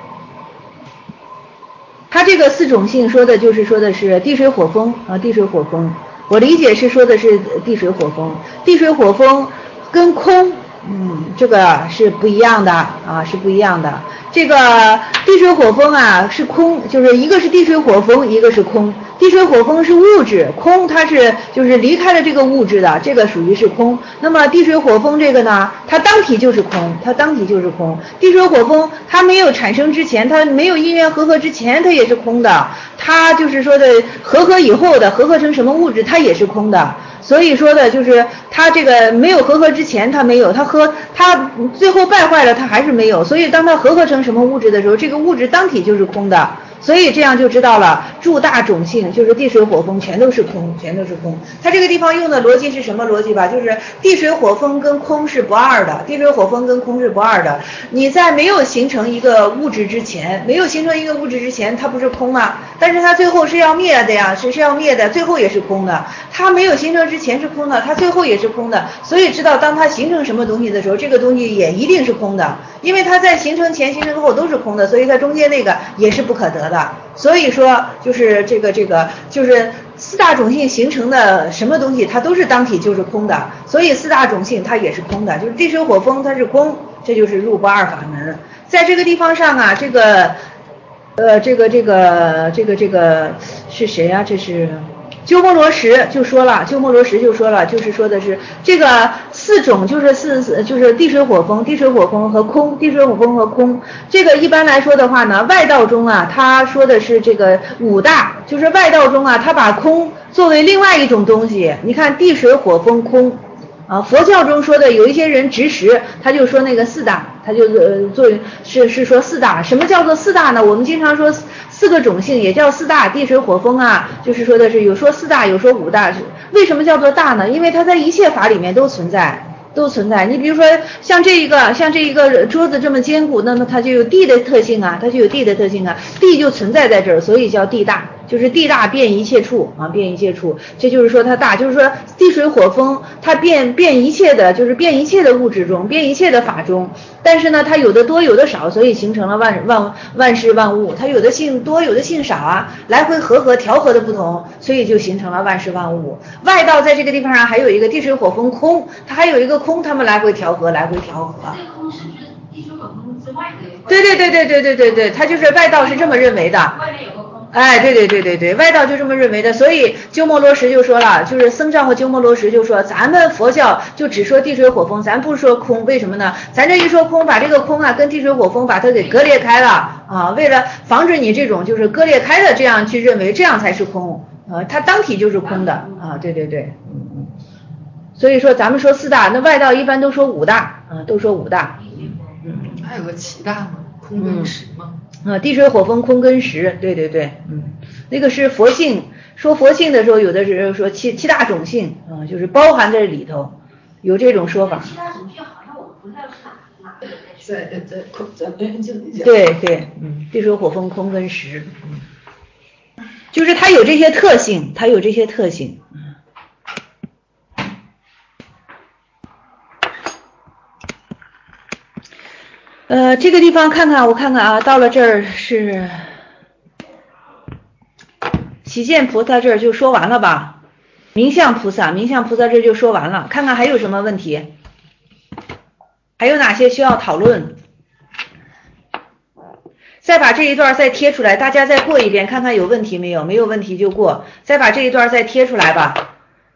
他这个四种性说的是地水火风啊，地水火风。我理解是说的是地水火风，地水火风跟空，这个是不一样的啊，是不一样的。这个地水火风啊是空，就是一个是地水火风，一个是空。地水火风是物质，空它是就是离开了这个物质的，这个属于是空。那么地水火风这个呢，它当体就是空，它当体就是空。地水火风它没有产生之前，它没有因缘合合之前，它也是空的。它就是说的合合以后的合合成什么物质，它也是空的。所以说的就是它这个没有合合之前它没有，它最后败坏了它还是没有，所以当它合合成什么物质的时候，这个物质当体就是空的。所以这样就知道了，诸大种性就是地水火风全都是空，全都是空。它这个地方用的逻辑是什么逻辑吧？就是地水火风跟空是不二的，地水火风跟空是不二的。你在没有形成一个物质之前，它不是空吗？但是它最后是要灭的呀，是要灭的，最后也是空的。它没有形成之前是空的，它最后也是空的。所以知道当它形成什么东西的时候，这个东西也一定是空的，因为它在形成前、形成后都是空的，所以它中间那个也是不可得的。所以说就是这个就是四大种性形成的什么东西，它都是当体就是空的，所以四大种性它也是空的，就是地水火风它是空，这就是入不二法门。在这个地方上啊，这个是谁啊？这是鸠摩罗什就说了，就是说的是这个四种就是地水火风和空，地水火风和空。这个一般来说的话呢，外道中啊，他说的是这个五大，就是外道中啊，他把空作为另外一种东西。你看地水火风空啊，佛教中说的有一些人执实，他就说那个四大，他就是说四大。什么叫做四大呢？我们经常说四个种性也叫四大，地水火风啊，就是说的是有说四大，有说五大。为什么叫做大呢？因为它在一切法里面都存在。你比如说像这一个桌子这么坚固，那么它就有地的特性啊，地就存在在这儿，所以叫地大，就是地大遍一切处啊，遍一切处。这就是说它大，就是说地水火风它遍一切的，就是遍一切的物质中，遍一切的法中。但是呢，它有的多有的少，所以形成了万事万物。它有的性多有的性少啊，来回调和的不同，所以就形成了万事万物。外道在这个地方上还有一个地水火风空，它还有一个空，它们来回调和。这个空是指地水火风之外的。 对，它就是外道是这么认为的。 外面有个空。 哎，对，外道就这么认为的。所以鸠摩罗什就说了，就是僧肇和鸠摩罗什就说，咱们佛教就只说地水火风，咱不说空，为什么呢？咱这一说空，把这个空啊跟地水火风把它给割裂开了啊，为了防止你这种就是割裂开的这样去认为，这样才是空，它当体就是空的啊，对。所以说咱们说四大，那外道一般都说五大啊， 还有个七大吗？空跟实吗？ 地水火风空跟实，对，那个是佛性，说佛性的时候，有的是说七大种性啊，就是包含在里头，有这种说法。 七大种性好像我不知道是哪个在边境里讲。 对，地水火风空跟实，就是它有这些特性，这个地方我看看啊，到了这儿是喜见菩萨这儿就说完了吧？明相菩萨这就说完了，看看还有什么问题，还有哪些需要讨论？再把这一段再贴出来，大家再过一遍，看看有问题没有？没有问题就过，再把这一段再贴出来吧。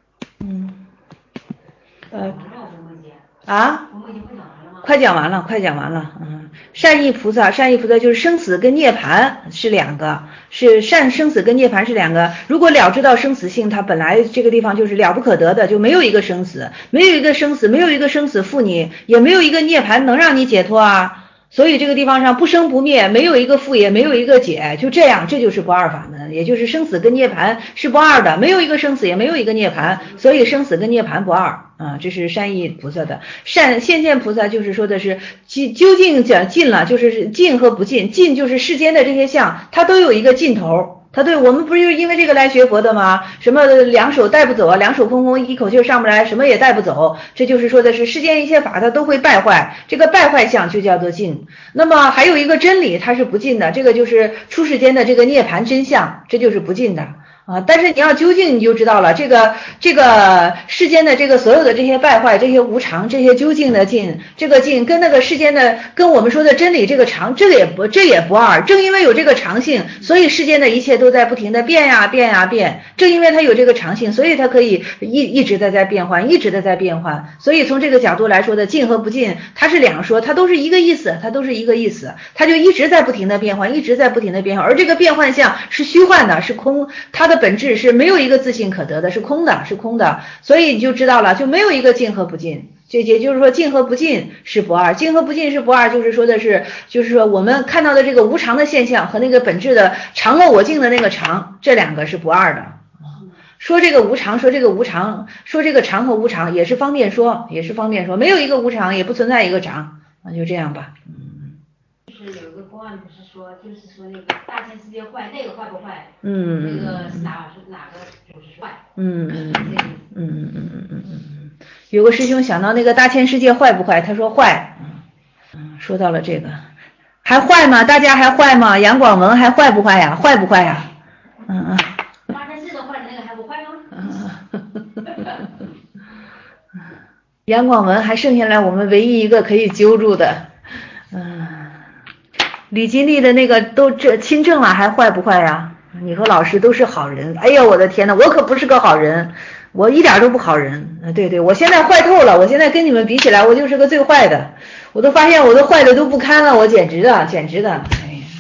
快讲完了。善意菩萨就是生死跟涅槃是两个，生死跟涅槃是两个。如果了知到生死性，它本来这个地方就是了不可得的，就没有一个生死，没有一个生死负你，也没有一个涅槃能让你解脱啊。所以这个地方上不生不灭，没有一个负也没有一个解，就这样，这就是不二法门，也就是生死跟涅槃是不二的，没有一个生死也没有一个涅槃，所以生死跟涅槃不二啊。这是善意菩萨的。现见菩萨就是说的是究竟讲尽了，就是尽和不尽，尽就是世间的这些相它都有一个尽头他对我们不是因为这个来学佛的吗？什么两手带不走啊，两手空空，一口气上不来，什么也带不走。这就是说的是世间一切法它都会败坏，这个败坏相就叫做尽。那么还有一个真理它是不尽的，这个就是出世间的这个涅槃真相，这就是不尽的。但是你要究竟你就知道了，这个世间的这个所有的这些败坏，这些无常，这些究竟的尽，这个尽跟那个世间的跟我们说的真理这个常，这也不二。正因为有这个常性，所以世间的一切都在不停的变呀变呀变。正因为它有这个常性，所以它可以一直的在变换，一直的在变换。所以从这个角度来说的尽和不尽，它是两说，它都是一个意思，它就一直在不停的变换，一直在不停的变换。而这个变换相是虚幻的，是空，它的本质是没有一个自性可得的，是空的，所以你就知道了，就没有一个尽和不尽。这也就是说尽和不尽是不二，尽和不尽是不二，就是说我们看到的这个无常的现象和那个本质的常恶我净的那个常，这两个是不二的。说这个无常，说这个常和无常也是方便说，没有一个无常，也不存在一个常，就这样吧。 就是有一个公案不是说，就是说那个大千世界坏，那个坏不坏？那个是哪个就是坏？ 有个师兄想到那个大千世界坏不坏，他说坏。说到了这个，还坏吗？大家还坏吗？杨广文还坏不坏呀？坏不坏呀？ 大千世界坏的那个还不坏吗？ 杨广文还剩下来我们唯一一个可以揪住的。李金丽的那个都这亲政了，还坏不坏呀？你和老师都是好人。哎呀，我的天哪，我可不是个好人，我一点都不好人。对，我现在坏透了，我现在跟你们比起来，我就是个最坏的。我都发现我都坏的都不堪了，我简直的。哎呀，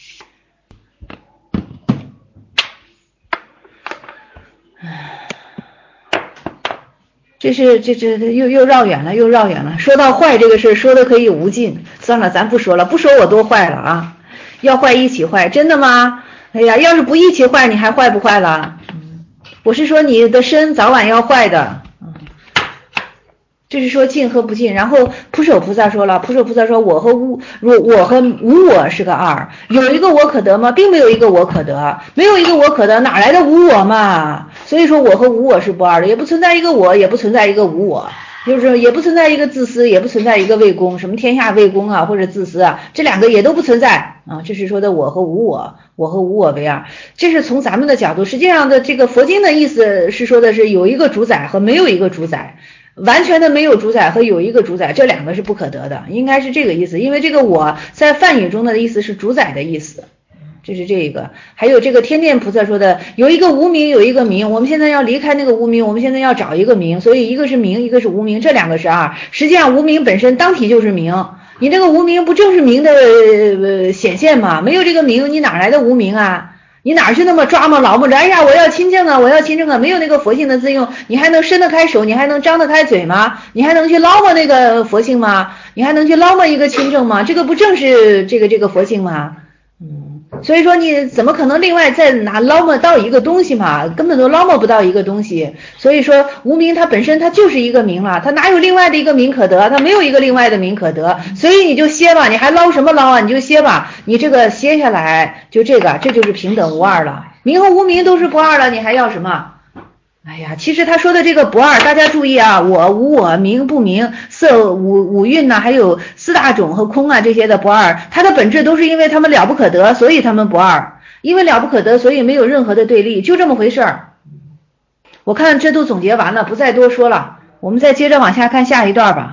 这又绕远了。说到坏这个事说的可以无尽，算了，咱不说了，不说我多坏了啊！要坏一起坏，真的吗？哎呀，要是不一起坏，你还坏不坏了？我是说你的身早晚要坏的。这是说尽和不尽。然后普守菩萨说了，我和无我是个二，有一个我可得吗？并没有一个我可得，没有一个我可得，哪来的无我嘛？所以说我和无我是不二的，也不存在一个我，也不存在一个无我，就是也不存在一个自私，也不存在一个为公，什么天下为公啊或者自私啊，这两个也都不存在啊。这是说的我和无我为二，这是从咱们的角度。实际上的这个佛经的意思是说的是有一个主宰和没有一个主宰，完全的没有主宰和有一个主宰，这两个是不可得的，应该是这个意思。因为这个我在梵语中的意思是主宰的意思，这是这个。还有这个天殿菩萨说的有一个无名，有一个名，我们现在要离开那个无名，我们现在要找一个名，所以一个是名，一个是无名，这两个是二。实际上无名本身当体就是名，你这个无名不正是名的显现吗？没有这个名，你哪来的无名啊？你哪是那么抓嘛牢嘛着？哎呀，我要亲政啊，没有那个佛性的自用，你还能伸得开手，你还能张得开嘴吗？你还能去捞摸那个佛性吗？你还能去捞摸一个亲政吗？这个不正是这个佛性吗？所以说你怎么可能另外再拿捞摸到一个东西嘛？根本都捞摸不到一个东西。所以说无名它本身它就是一个名了，它哪有另外的一个名可得？它没有一个另外的名可得，所以你就歇吧，你还捞什么捞啊？你就歇吧，你这个歇下来就这就是平等无二了。名和无名都是不二了，你还要什么？哎呀，其实他说的这个不二，大家注意啊，我无我，名不名，色五蕴呐，还有四大种和空啊这些的不二，它的本质都是因为他们了不可得，所以他们不二，因为了不可得，所以没有任何的对立，就这么回事儿。我看这都总结完了，不再多说了，我们再接着往下看下一段吧。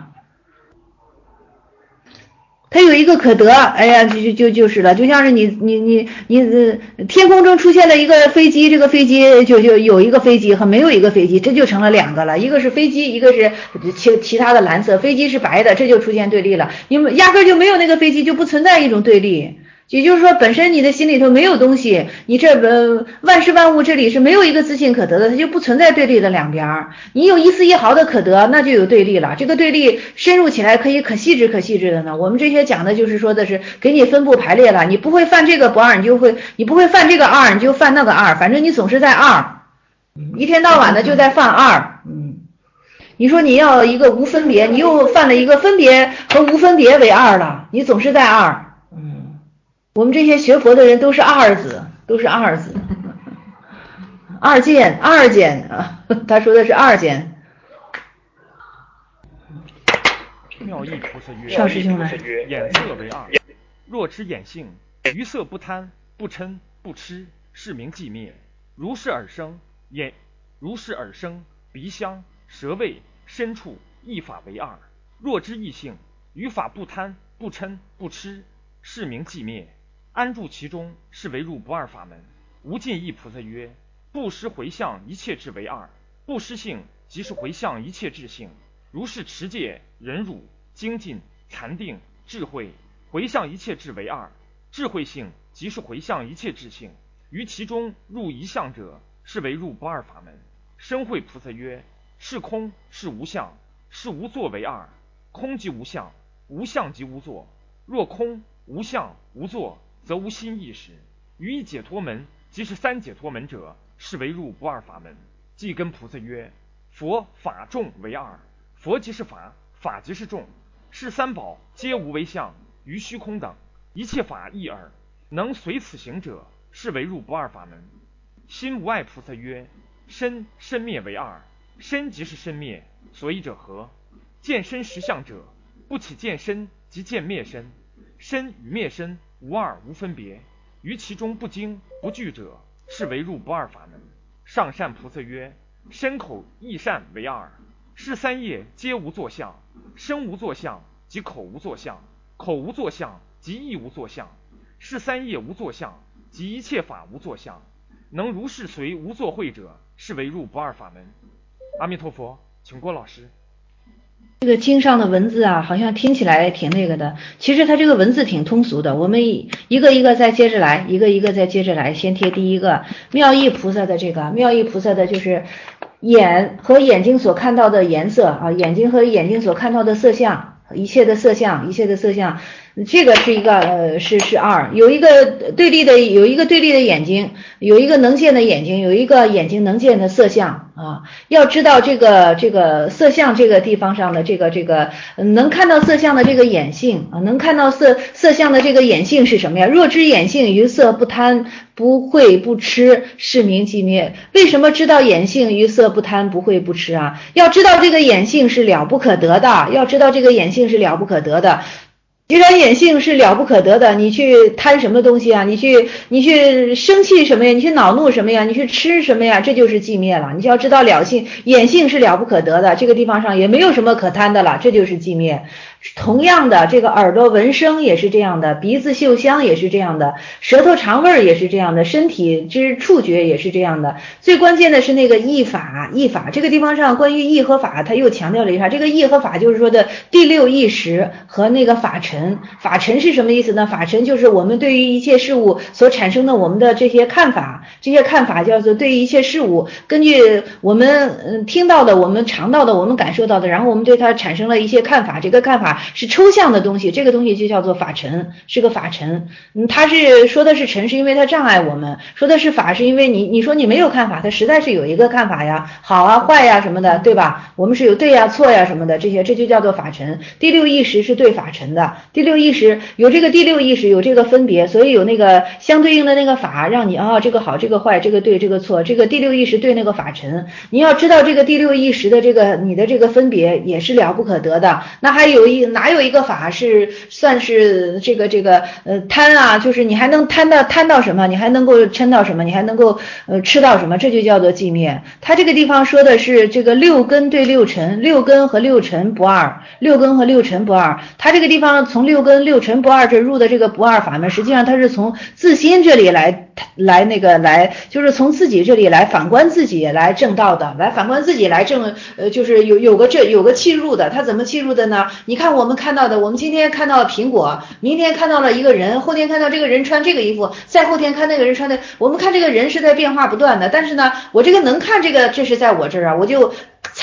它有一个可得，哎呀，就是了，就像是你天空中出现了一个飞机，这个飞机就有一个飞机和没有一个飞机，这就成了两个了，一个是飞机，一个是其他的蓝色，飞机是白的，这就出现对立了，因为压根就没有那个飞机，就不存在一种对立。也就是说本身你的心里头没有东西，你这万事万物这里是没有一个自性可得的，它就不存在对立的两边。你有一丝一毫的可得，那就有对立了，这个对立深入起来可以可细致的呢。我们这些讲的就是说的是给你分布排列了，你不会犯这个不二，你不会犯这个二，你就犯那个二，反正你总是在二，一天到晚的就在犯二。你说你要一个无分别，你又犯了一个分别和无分别为二了，你总是在二。我们这些学佛的人都是二字， 二见啊，他说的是二见。 妙义菩萨曰： 少师兄来。 眼色为二，若知眼性，于色不贪，不嗔，不痴，是名寂灭。如是耳生，鼻香、舌味、身处，一法为二。若知异性，于法不贪，不嗔，不痴，是名寂灭。安住其中，是为入不二法门。无尽意菩萨曰：不失回向一切智为二，不失性即是回向一切智性。如是持戒、忍辱、精进、禅定、智慧，回向一切智为二，智慧性即是回向一切智性。于其中入一相者，是为入不二法门。深慧菩萨曰：是空，是无相，是无作为二。空即无相，无相即无作。若空、无相、无作，则无心意识。于一解脱门，即是三解脱门者，是为入不二法门。即跟菩萨曰：佛法众为二，佛即是法，法即是众，是三宝皆无为相，于虚空等，一切法一耳，能随此行者，是为入不二法门。心无碍菩萨曰：身灭为二，身即是身灭，所以者何？见身实相者，不起见身即见灭身，身与灭身无二无分别，于其中不惊不惧者，是为入不二法门。上善菩萨曰：身口意善为二，是三业皆无作相，身无作相即口无作相，口无作相即意无作相，是三业无作相即一切法无作相，能如是随无作会者，是为入不二法门。阿弥陀佛，请郭老师。 这个经上的文字啊，好像听起来挺那个的，其实它这个文字挺通俗的。我们一个一个再接着来，一个一个再接着来。先贴第一个妙义菩萨的妙义菩萨的就是眼和眼睛所看到的颜色啊，眼睛和眼睛所看到的色相，一切的色相，这个是一个是二，有一个对立的眼睛，有一个能见的眼睛，有一个眼睛能见的色相啊。要知道这个色相这个地方上的这个能看到色相的这个眼性啊，能看到色相的这个眼性是什么呀？若知眼性于色不贪不会不痴，是名寂灭。为什么知道眼性于色不贪不会不痴啊？要知道这个眼性是了不可得的，既然眼性是了不可得的，你去贪什么东西啊？你去生气什么呀？你去恼怒什么呀？你去吃什么呀？这就是寂灭了。你就要知道眼性是了不可得的，这个地方上也没有什么可贪的了，这就是寂灭。同样的，这个耳朵闻声也是这样的，鼻子嗅香也是这样的，舌头尝味也是这样的，身体之触觉也是这样的。最关键的是那个意法，这个地方上关于意和法，他又强调了一下，这个意和法就是说的第六意识和那个法尘。法尘是什么意思呢？法尘就是我们对于一切事物所产生的我们的这些看法，叫做对于一切事物，根据我们听到的，我们尝到的，我们感受到的，然后我们对它产生了一些看法，这个看法是抽象的东西，这个东西就叫做法尘，是个法尘。它是说的是尘，是因为它障碍我们；说的是法，是因为你说你没有看法，它实在是有一个看法呀，好啊、坏呀什么的，对吧？我们是有对呀、错呀什么的，这就叫做法尘。第六意识是对法尘的，第六意识有这个第六意识有这个分别，所以有那个相对应的那个法，让你这个好，这个坏，这个对，这个错，这个第六意识对那个法尘。你要知道这个第六意识的这个你的这个分别也是了不可得的。那哪有一个法是算是这个贪啊？就是你还能贪到什么？你还能够嗔到什么？你还能够吃到什么？这就叫做寂灭。他这个地方说的是这个六根对六尘，六根和六尘不二，他这个地方从六根六尘不二这入的这个不二法门，实际上他是从自心这里来就是从自己这里来反观自己来正道的，来反观自己来正就是有个契入的。他怎么契入的呢？你看我们看到的，我们今天看到了苹果，明天看到了一个人，后天看到这个人穿这个衣服，再后天看那个人穿的，我们看这个人是在变化不断的。但是呢，我这个能看这个，这是在我这儿啊，我就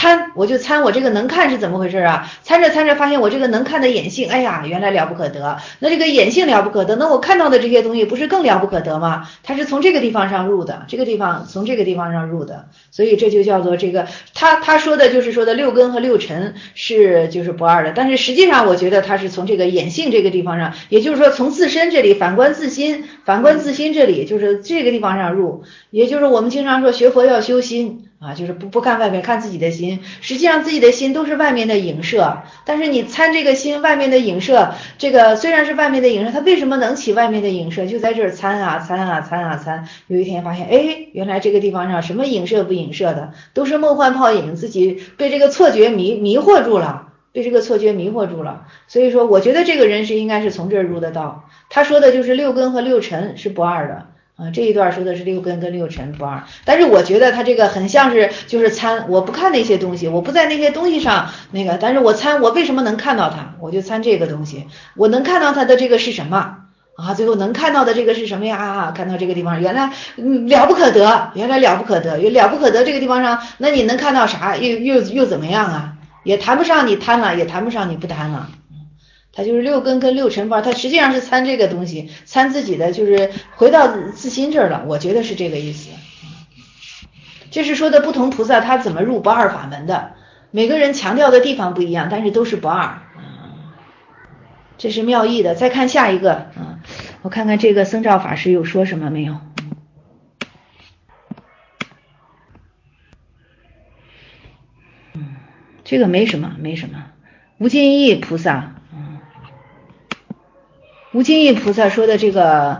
参，我就参我这个能看是怎么回事啊？参着参着发现我这个能看的眼性，哎呀，原来了不可得。那这个眼性了不可得，那我看到的这些东西不是更了不可得吗？它是从这个地方上入的，这个地方从这个地方上入的，所以这就叫做这个他说的就是说的六根和六尘是就是不二的，但是实际上我觉得他是从这个眼性这个地方上，也就是说从自身这里反观自心这里，就是这个地方上入，也就是我们经常说学佛要修心啊，就是不看外面，看自己的心，实际上自己的心都是外面的影射，但是你参这个心外面的影射，这个虽然是外面的影射，它为什么能起外面的影射？就在这儿参，有一天发现，哎，原来这个地方上什么影射不影射的，都是梦幻泡影，自己被这个错觉迷惑住了。所以说我觉得这个人是应该是从这儿入的道。他说的就是六根和六尘是不二的啊，这一段说的是六根跟六尘不二，但是我觉得他这个很像是就是参，我不看那些东西，我不在那些东西上那个，但是我参，我为什么能看到它？我就参这个东西，我能看到它的这个是什么啊？最后能看到的这个是什么呀？看到这个地方原来了不可得，原来了不可得这个地方上，那你能看到啥？又怎么样啊？也谈不上你贪了，也谈不上你不贪了。它就是六根跟六尘不二，它实际上是参这个东西，参自己的，就是回到自心这儿了，我觉得是这个意思。这是说的不同菩萨他怎么入不二法门的，每个人强调的地方不一样，但是都是不二。这是妙义的。再看下一个，我看看这个僧肇法师有说什么没有？这个没什么。无尽意菩萨，无尽意菩萨说的这个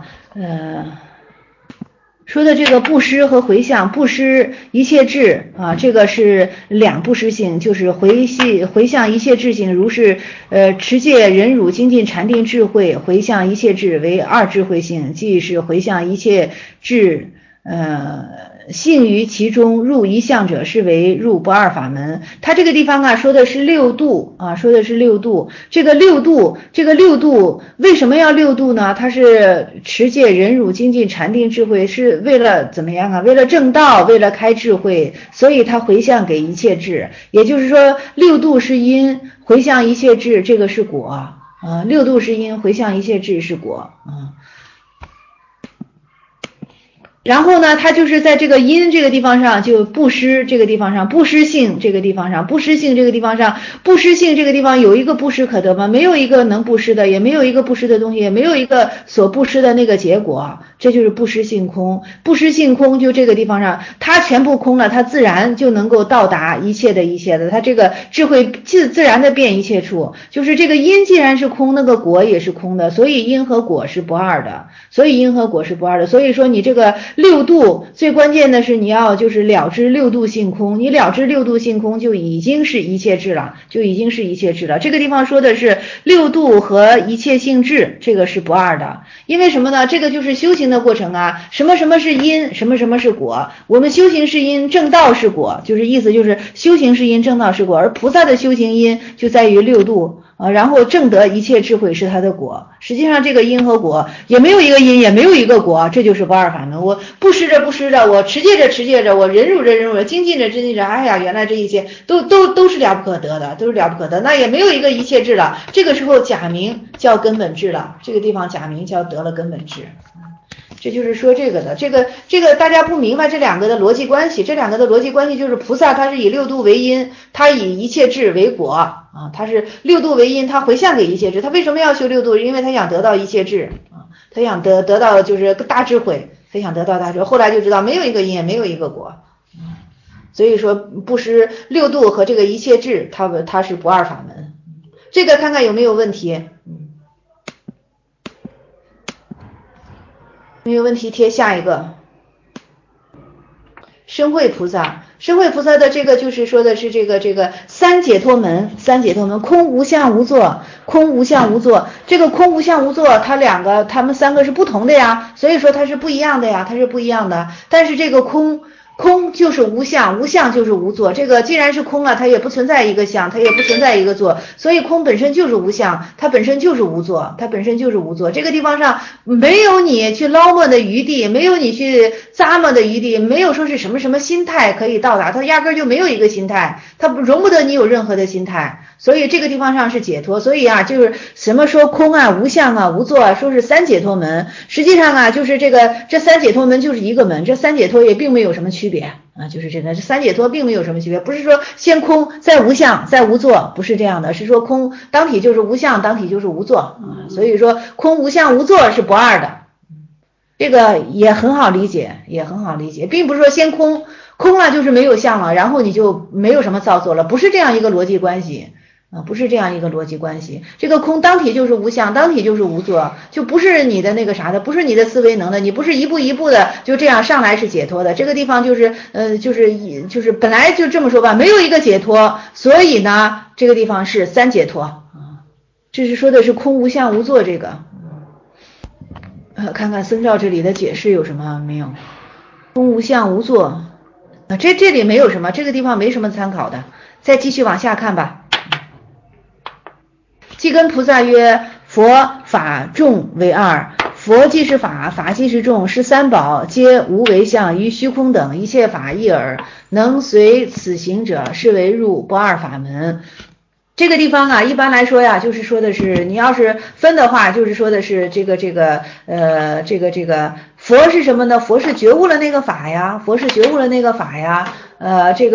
布施和回向，布施一切智啊，这个是两布施性，就是回向一切智性，如是持戒忍辱精进禅定智慧，回向一切智为二智慧性，即是回向一切智性于其中入一相者，是为入不二法门。他这个地方啊说的是六度啊，这个六度为什么要六度呢？它是持戒忍辱精进禅定智慧，是为了怎么样啊？为了正道，为了开智慧，所以他回向给一切智，也就是说六度是因，回向一切智这个是果六度是因，回向一切智是果然后呢，他就是在这个因这个地方上，就布施这个地方上，布施性这个地方上，布施性这个地方有一个布施可得吗？没有一个能布施的，也没有一个布施的东西，也没有一个所布施的那个结果，这就是布施性空。布施性空就这个地方上，它全部空了，它自然就能够到达一切的，它这个智慧自然的遍一切处，就是这个因既然是空，那个果也是空的，所以因和果是不二的，所以说你这个六度最关键的是你要就是了知六度性空，你了知六度性空就已经是一切智了，这个地方说的是六度和一切性智，这个是不二的。因为什么呢？这个就是修行的过程啊，什么是因，什么是果。我们修行是因，正道是果，就是意思就是修行是因，正道是果，而菩萨的修行因就在于六度然后正得一切智慧是他的果。实际上这个因和果也没有一个因，也没有一个果，这就是不二法门。我布施着，我持戒着，我忍辱着，精进着，哎呀，原来这一切都是了不可得的，那也没有一个一切智了。这个时候假名叫根本智了，这个地方假名叫得了根本智。这就是说这个的，这个大家不明白这两个的逻辑关系，就是菩萨他是以六度为因，他以一切智为果他是六度为因，他回向给一切智。他为什么要修六度？因为他想得到一切智他想得到就是大智慧，他想得到大智慧。后来就知道没有一个因，也没有一个果所以说布施六度和这个一切智它是不二法门。这个看看有没有问题没有问题贴下一个。身慧菩萨的这个就是说的是这个三解脱门，空无相无作，这个空无相无作他们三个是不同的呀，所以说它是不一样的呀，但是这个空空就是无相，无相就是无作。这个既然是空了，它也不存在一个相，它也不存在一个作，所以空本身就是无相，它本身就是无作，它本身就是无作。这个地方上没有你去捞摸的余地，没有你去咂摸的余地，没有说是什么什么心态可以到达，它压根就没有一个心态，它容不得你有任何的心态。所以这个地方上是解脱。所以啊，就是什么说空啊、无相啊、无作啊，说是三解脱门，实际上啊，就是这三解脱门就是一个门，这三解脱也并没有什么区别啊，就是这三解脱并没有什么区别，不是说先空再无相再无作，不是这样的，是说空当体就是无相，当体就是无作啊，所以说空无相无作是不二的，这个也很好理解，也很好理解，并不是说先空了就是没有相了，然后你就没有什么造作了，不是这样一个逻辑关系。不是这样一个逻辑关系，这个空当体就是无相，当体就是无作，就不是你的那个啥的，不是你的思维能的，你不是一步一步的就这样上来是解脱的。这个地方就是就是本来就这么说吧，没有一个解脱，所以呢这个地方是三解脱啊，这是说的是空无相无作这个。看看僧肇这里的解释有什么没有？空无相无作这里没有什么，这个地方没什么参考的，再继续往下看吧。寂根菩萨曰：佛法众为二，佛即是法，法即是众，是三宝，皆无为相，于虚空等，一切法一耳，能随此行者，是为入不二法门。这个地方啊，一般来说呀，就是说的是，你要是分的话，就是说的是这个佛是什么呢？佛是觉悟了那个法呀，佛是觉悟了那个法呀。这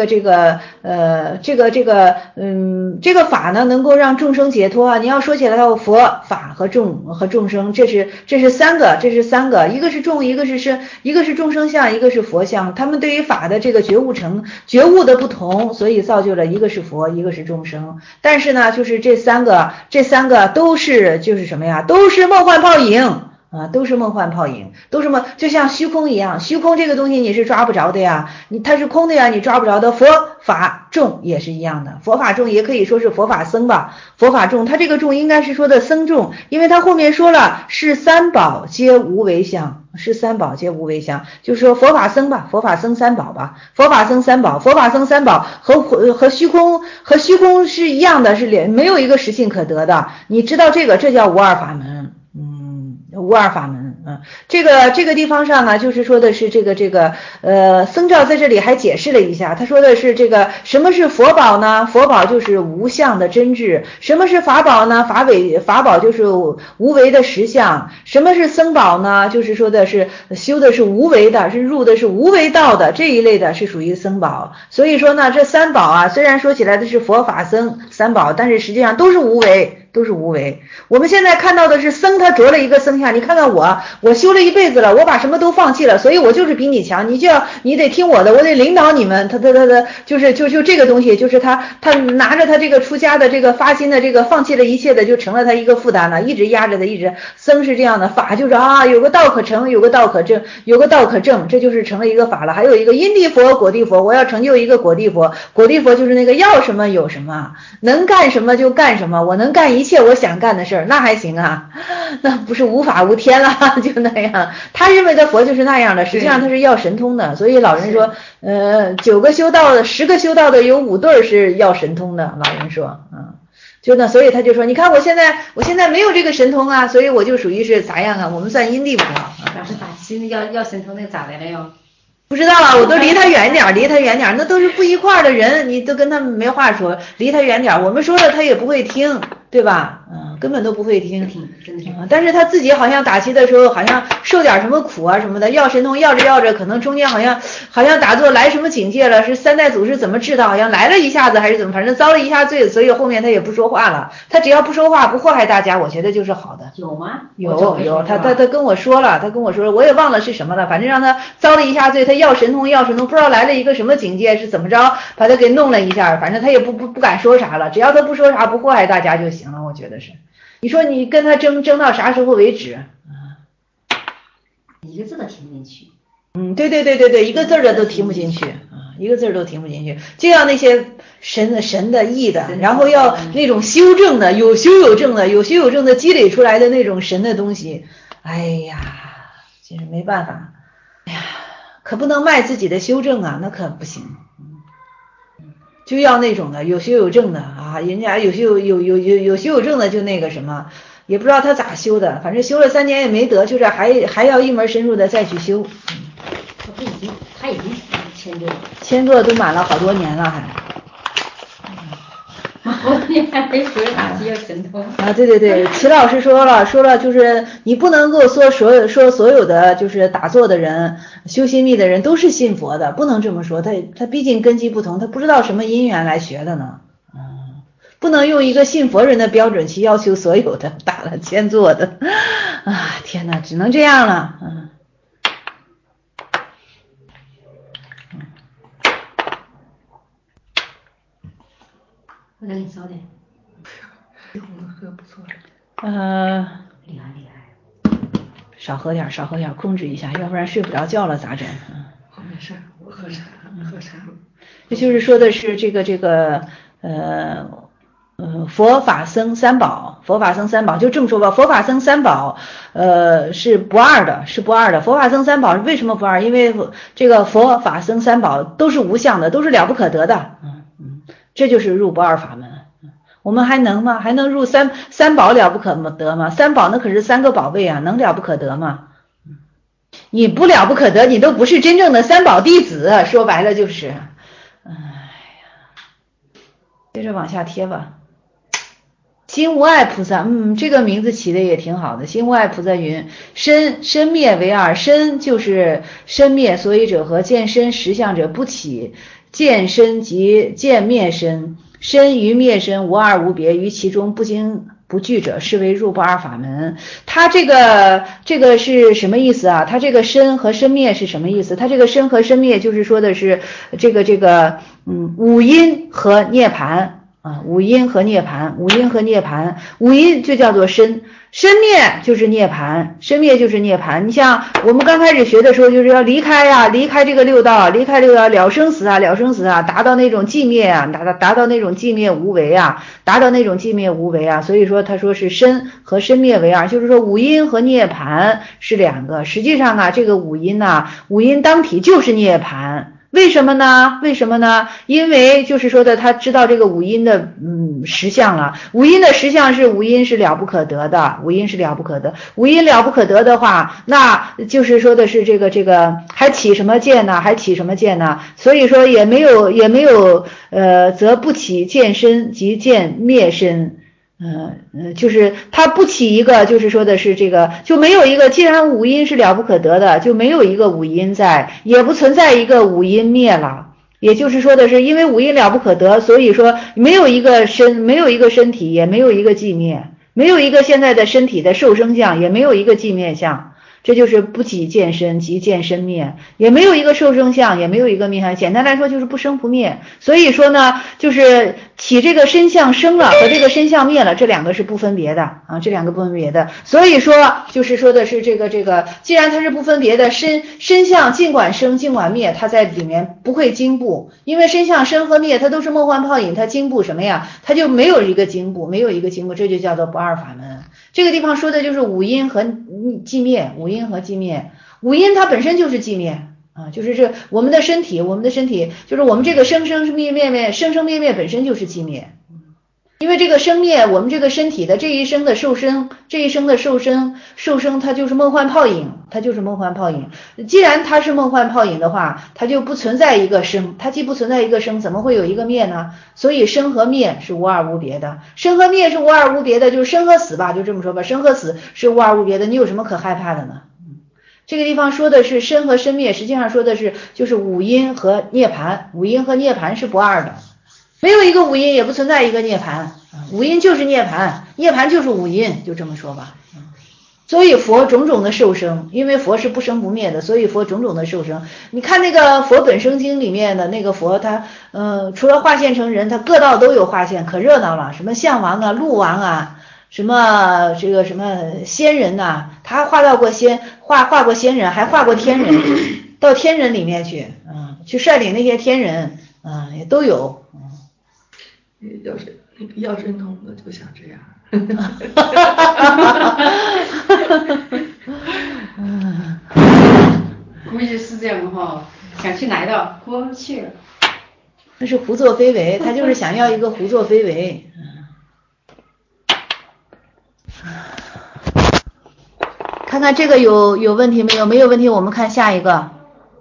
个法呢，能够让众生解脱啊。你要说起来的话，佛法和众生，这是三个，一个是众，一个是众生相，一个是佛相。他们对于法的这个觉悟的不同，所以造就了一个是佛，一个是众生。但是呢，就是这三个都是就是什么呀？都是梦幻泡影。都是梦幻泡影，就像虚空一样，虚空这个东西你是抓不着的呀，它是空的呀，你抓不着的。佛法众也是一样的，佛法众也可以说是佛法僧吧，佛法众，它这个众应该是说的僧众，因为它后面说了是三宝皆无为相，是三宝皆无为相，就是说佛法僧吧，佛法僧三宝吧，佛法僧三宝和虚空是一样的，是没有一个实性可得的，你知道这叫无二法门。无二法门这个地方上呢，就是说的是僧肇在这里还解释了一下，他说的是什么是佛宝呢？佛宝就是无相的真智。什么是法宝呢？法宝就是无为的实相。什么是僧宝呢？就是说的是修的是无为的，是入的是无为道的，这一类的是属于僧宝。所以说呢，这三宝啊，虽然说起来的是佛法僧三宝，但是实际上都是无为。我们现在看到的是僧，他着了一个僧相。你看看我修了一辈子了，我把什么都放弃了，所以我就是比你强，你得听我的，我得领导你们。他就这个东西，就是他拿着他这个出家的这个发心的这个放弃了一切的，就成了他一个负担了，一直压着的，一直。僧是这样的，法就是有个道可成，有个道可证，有个道可证，这就是成了一个法了。还有一个因地佛、果地佛，我要成就一个果地佛，果地佛就是那个要什么有什么，能干什么就干什么，我能干一切我想干的事儿，那还行啊，那不是无法无天了，就那样。他认为的佛就是那样的，实际上他是要神通的。所以老人说9个修道的10个修道的有5对是要神通的，老人说所以他就说，你看我现在没有这个神通啊，所以我就属于是咋样啊，我们算因地不好。 老师打心要神通那咋来了哟？ 不知道啊，我都离他远点，那都是不一块的人，你都跟他们没话说，离他远点，我们说了他也不会听，对吧？根本都不会听。但是他自己好像打七的时候，好像受点什么苦啊什么的，要神通要着，可能中间好像打坐来什么境界了，是三代祖师怎么治的？好像来了一下子还是怎么，反正遭了一下罪，所以后面他也不说话了。他只要不说话，不祸害大家，我觉得就是好的。 有吗？ 有，他跟我说了，我也忘了是什么了，反正让他遭了一下罪，他要神通，不知道来了一个什么境界，是怎么着把他给弄了一下，反正他也不敢说啥了，只要他不说啥，不祸害大家就行了，我觉得是。你说你跟他争到啥时候为止？ 一个字都听不进去。 对，一个字的都听不进去一个字都听不进去，就要那些神的意的，然后要那种修正的，有修有正的积累出来的那种神的东西。哎呀，真是没办法。 可不能卖自己的修正啊，那可不行。就要那种的有修有证的啊，人家有修有证的就那个什么，也不知道他咋修的，反正修了3年也没得，就是还要一门深入的再去修。 他已经签做都满了好多年了还。 好多年还没学打击要神通啊，对，齐老师说了，就是你不能够说所有的就是打坐的人、修心密的人都是信佛的，不能这么说，他毕竟根基不同，他不知道什么因缘来学的呢。不能用一个信佛人的标准去要求所有的打了签做的。啊，天哪，只能这样了。 我给你烧点。 这红的喝不错。 厉害。 少喝点，控制一下，要不然睡不着觉了咋整？ 没事，我喝茶。 这就是说的是这个佛法僧三宝就这么说吧，佛法僧三宝是不二的。佛法僧三宝为什么不二？因为这个佛法僧三宝都是无相的，都是了不可得的。这就是入不二法门。我们还能吗？还能入三宝了不可得吗？三宝那可是3个宝贝啊，能了不可得吗？你不了不可得，你都不是真正的三宝弟子，说白了就是。接着往下贴吧。心无碍菩萨，这个名字起的也挺好的。心无碍菩萨云：身灭为二，身就是身灭所以者和见身实相者不起，见身即见灭身，身与灭身无二无别，于其中不惊不惧者，是为入不二法门。它这个是什么意思啊？它这个身和身灭是什么意思？它这个身和身灭就是说的是这个五阴和涅槃。五阴和涅槃，五阴就叫做身灭就是涅槃，你像我们刚开始学的时候，就是要离开这个六道，了生死啊，达到那种寂灭啊，达到那种寂灭无为啊，所以说他说是身和身灭为二，就是说五阴和涅槃是2个，实际上啊，这个五阴当体就是涅槃。为什么呢？因为就是说的他知道这个五阴的实相了。五阴的实相是五阴是了不可得的，五阴了不可得的话，那就是说的是这个还起什么见呢？所以说也没有则不起见身即见灭身。就是它不起一个，就是说的是这个就没有一个，既然五阴是了不可得的，就没有一个五阴在，也不存在一个五阴灭了。也就是说的是，因为五阴了不可得，所以说没有一个身体，也没有一个寂灭，没有一个现在的身体的受生相，也没有一个寂灭相。这就是不起见身即见身灭，也没有一个受生相，也没有一个灭相，简单来说就是不生不灭。所以说呢，就是起这个身相生了和这个身相灭了，这2个是不分别的啊，所以说就是说的是这个，既然它是不分别的，身相尽管生尽管灭，它在里面不会经部，因为身相生和灭它都是梦幻泡影，它经部什么呀？它就没有一个经部，这就叫做不二法门。这个地方说的就是五阴和寂灭，五阴它本身就是寂灭啊，就是这我们的身体就是我们这个生灭灭本身就是寂灭。因为这个生灭，我们这个身体的这一生的受生，它就是梦幻泡影，既然它是梦幻泡影的话，它就不存在一个生，它既不存在一个生，怎么会有一个灭呢？所以生和灭是无二无别的，就是生和死吧，就这么说吧，生和死是无二无别的，你有什么可害怕的呢？这个地方说的是身和身灭，实际上说的是就是五阴和涅槃是不二的。没有一个五阴，也不存在一个涅槃，五阴就是涅槃就是五阴，就这么说吧。所以佛种种的受生，因为佛是不生不灭的，所以佛种种的受生。你看那个佛本生经里面的那个佛，他除了化现成人，他各道都有化现，可热闹了，什么象王啊、鹿王啊，什么这个什么仙人呐，他化过仙人，还化过天人，到天人里面去，去率领那些天人，也都有。 要真通的就想这样。 估计是这样的话。 哦，想去哪一道？过去了。 那是胡作非为，他就是想要一个胡作非为。看看这个有问题没有？没有问题，我们看下一个。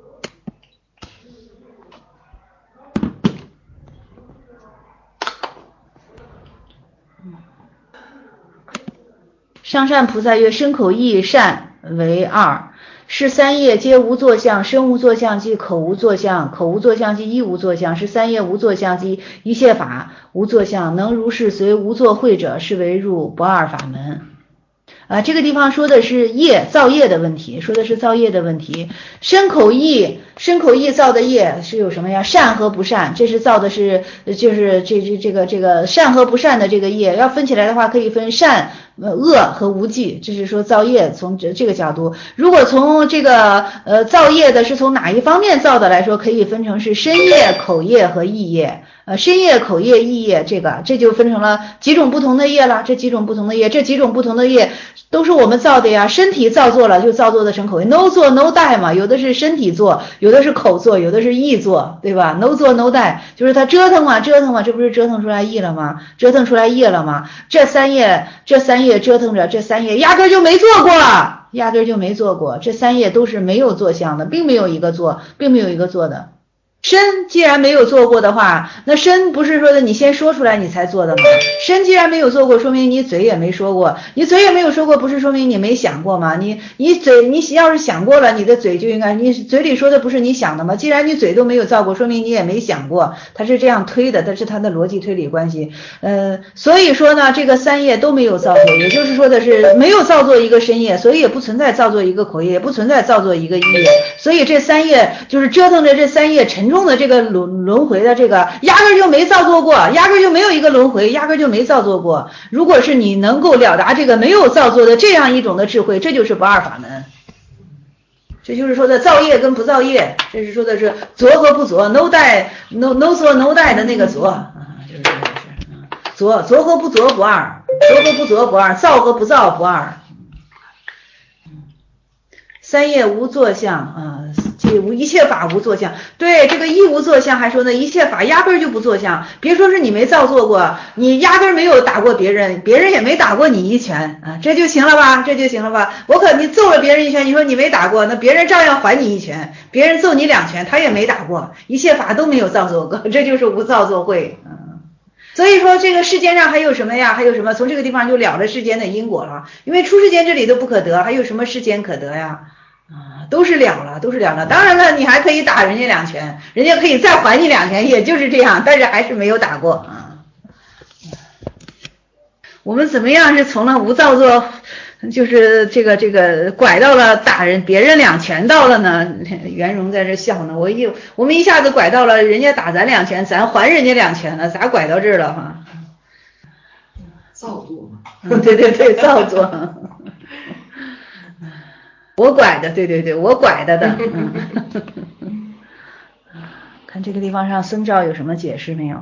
上善菩萨曰：身口意善为二，是三业皆无作相，身无作相即口无作相，口无作相即意无作相，是三业无作相即一切法无作相，能如是随无作会者，是为入不二法门。这个地方说的是造业的问题，说的是造业的问题。身口意造的业是有什么呀？善和不善，这是造的是就是这个善和不善的这个业，要分起来的话，可以分善、恶和无记，这是说造业从这个角度。如果从这个造业的是从哪一方面造的来说，可以分成是身业、口业和意业。身业、口业、意业，这就分成了几种不同的业了。这几种不同的业都是我们造的呀。身体造作了，就造作的成口业。no 做 no die 嘛，有的是身体做，有的是口做，有的是意做，对吧 ？no 做 no die 就是他折腾嘛，这不是折腾出来意了吗？折腾出来业了吗？这三业折腾着，这三业压根就没做过，这三业都是没有做相的，并没有一个做的。身既然没有做过的话，那身不是说的你先说出来你才做的吗？身既然没有做过，说明你嘴也没说过，你嘴也没有说过，不是说明你没想过吗？你要是想过了，你的嘴就应该，你嘴里说的不是你想的吗？既然你嘴都没有造过，说明你也没想过，他是这样推的，但是他的逻辑推理关系。所以说呢，这个三业都没有造作，也就是说的是没有造作一个身业，所以也不存在造作一个口业，也不存在造作一个意业，所以这三业就是折腾着这三业沉重的这个轮回的这个压根就没造作过，压根就没有一个轮回，压根就没造作过。如果是你能够了达这个没有造作的这样一种的智慧，这就是不二法门。这就是说的造业跟不造业，这是说的是作和不作 ，no die no 作 no die 的那个作就是作和不作不二，作和不作不二，造和不造不二。三业无作相一切法无作相。对，这个一无作相还说呢，一切法压根就不作相。别说是你没造作过，你压根没有打过别人，别人也没打过你一拳这就行了吧？你揍了别人一拳，你说你没打过，那别人照样还你一拳，别人揍你两拳，他也没打过，一切法都没有造作过，这就是无造作慧。所以说这个世间上还有什么呀？还有什么？从这个地方就了了世间的因果了，因为出世间这里都不可得，还有什么世间可得呀？都是了了。当然了，你还可以打人家两拳，人家可以再还你两拳，也就是这样，但是还是没有打过我们怎么样是从了无造作，就是这个拐到了打别人两拳到了呢？袁荣在这笑呢，我们一下子拐到了人家打咱两拳，咱还人家两拳了，咋拐到这儿了哈？ 造作嘛。 对，造作。我拐的，对，我拐的。看这个地方上僧兆有什么解释没有？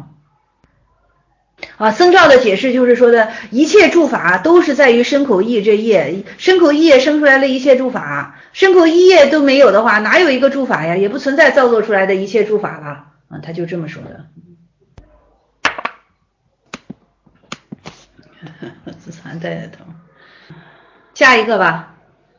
僧兆的解释就是说的一切诸法都是在于身口意这业，身口意业生出来了一切诸法，身口意业都没有的话，哪有一个诸法呀？也不存在造作出来的一切诸法了他就这么说的。自残带的头，下一个吧。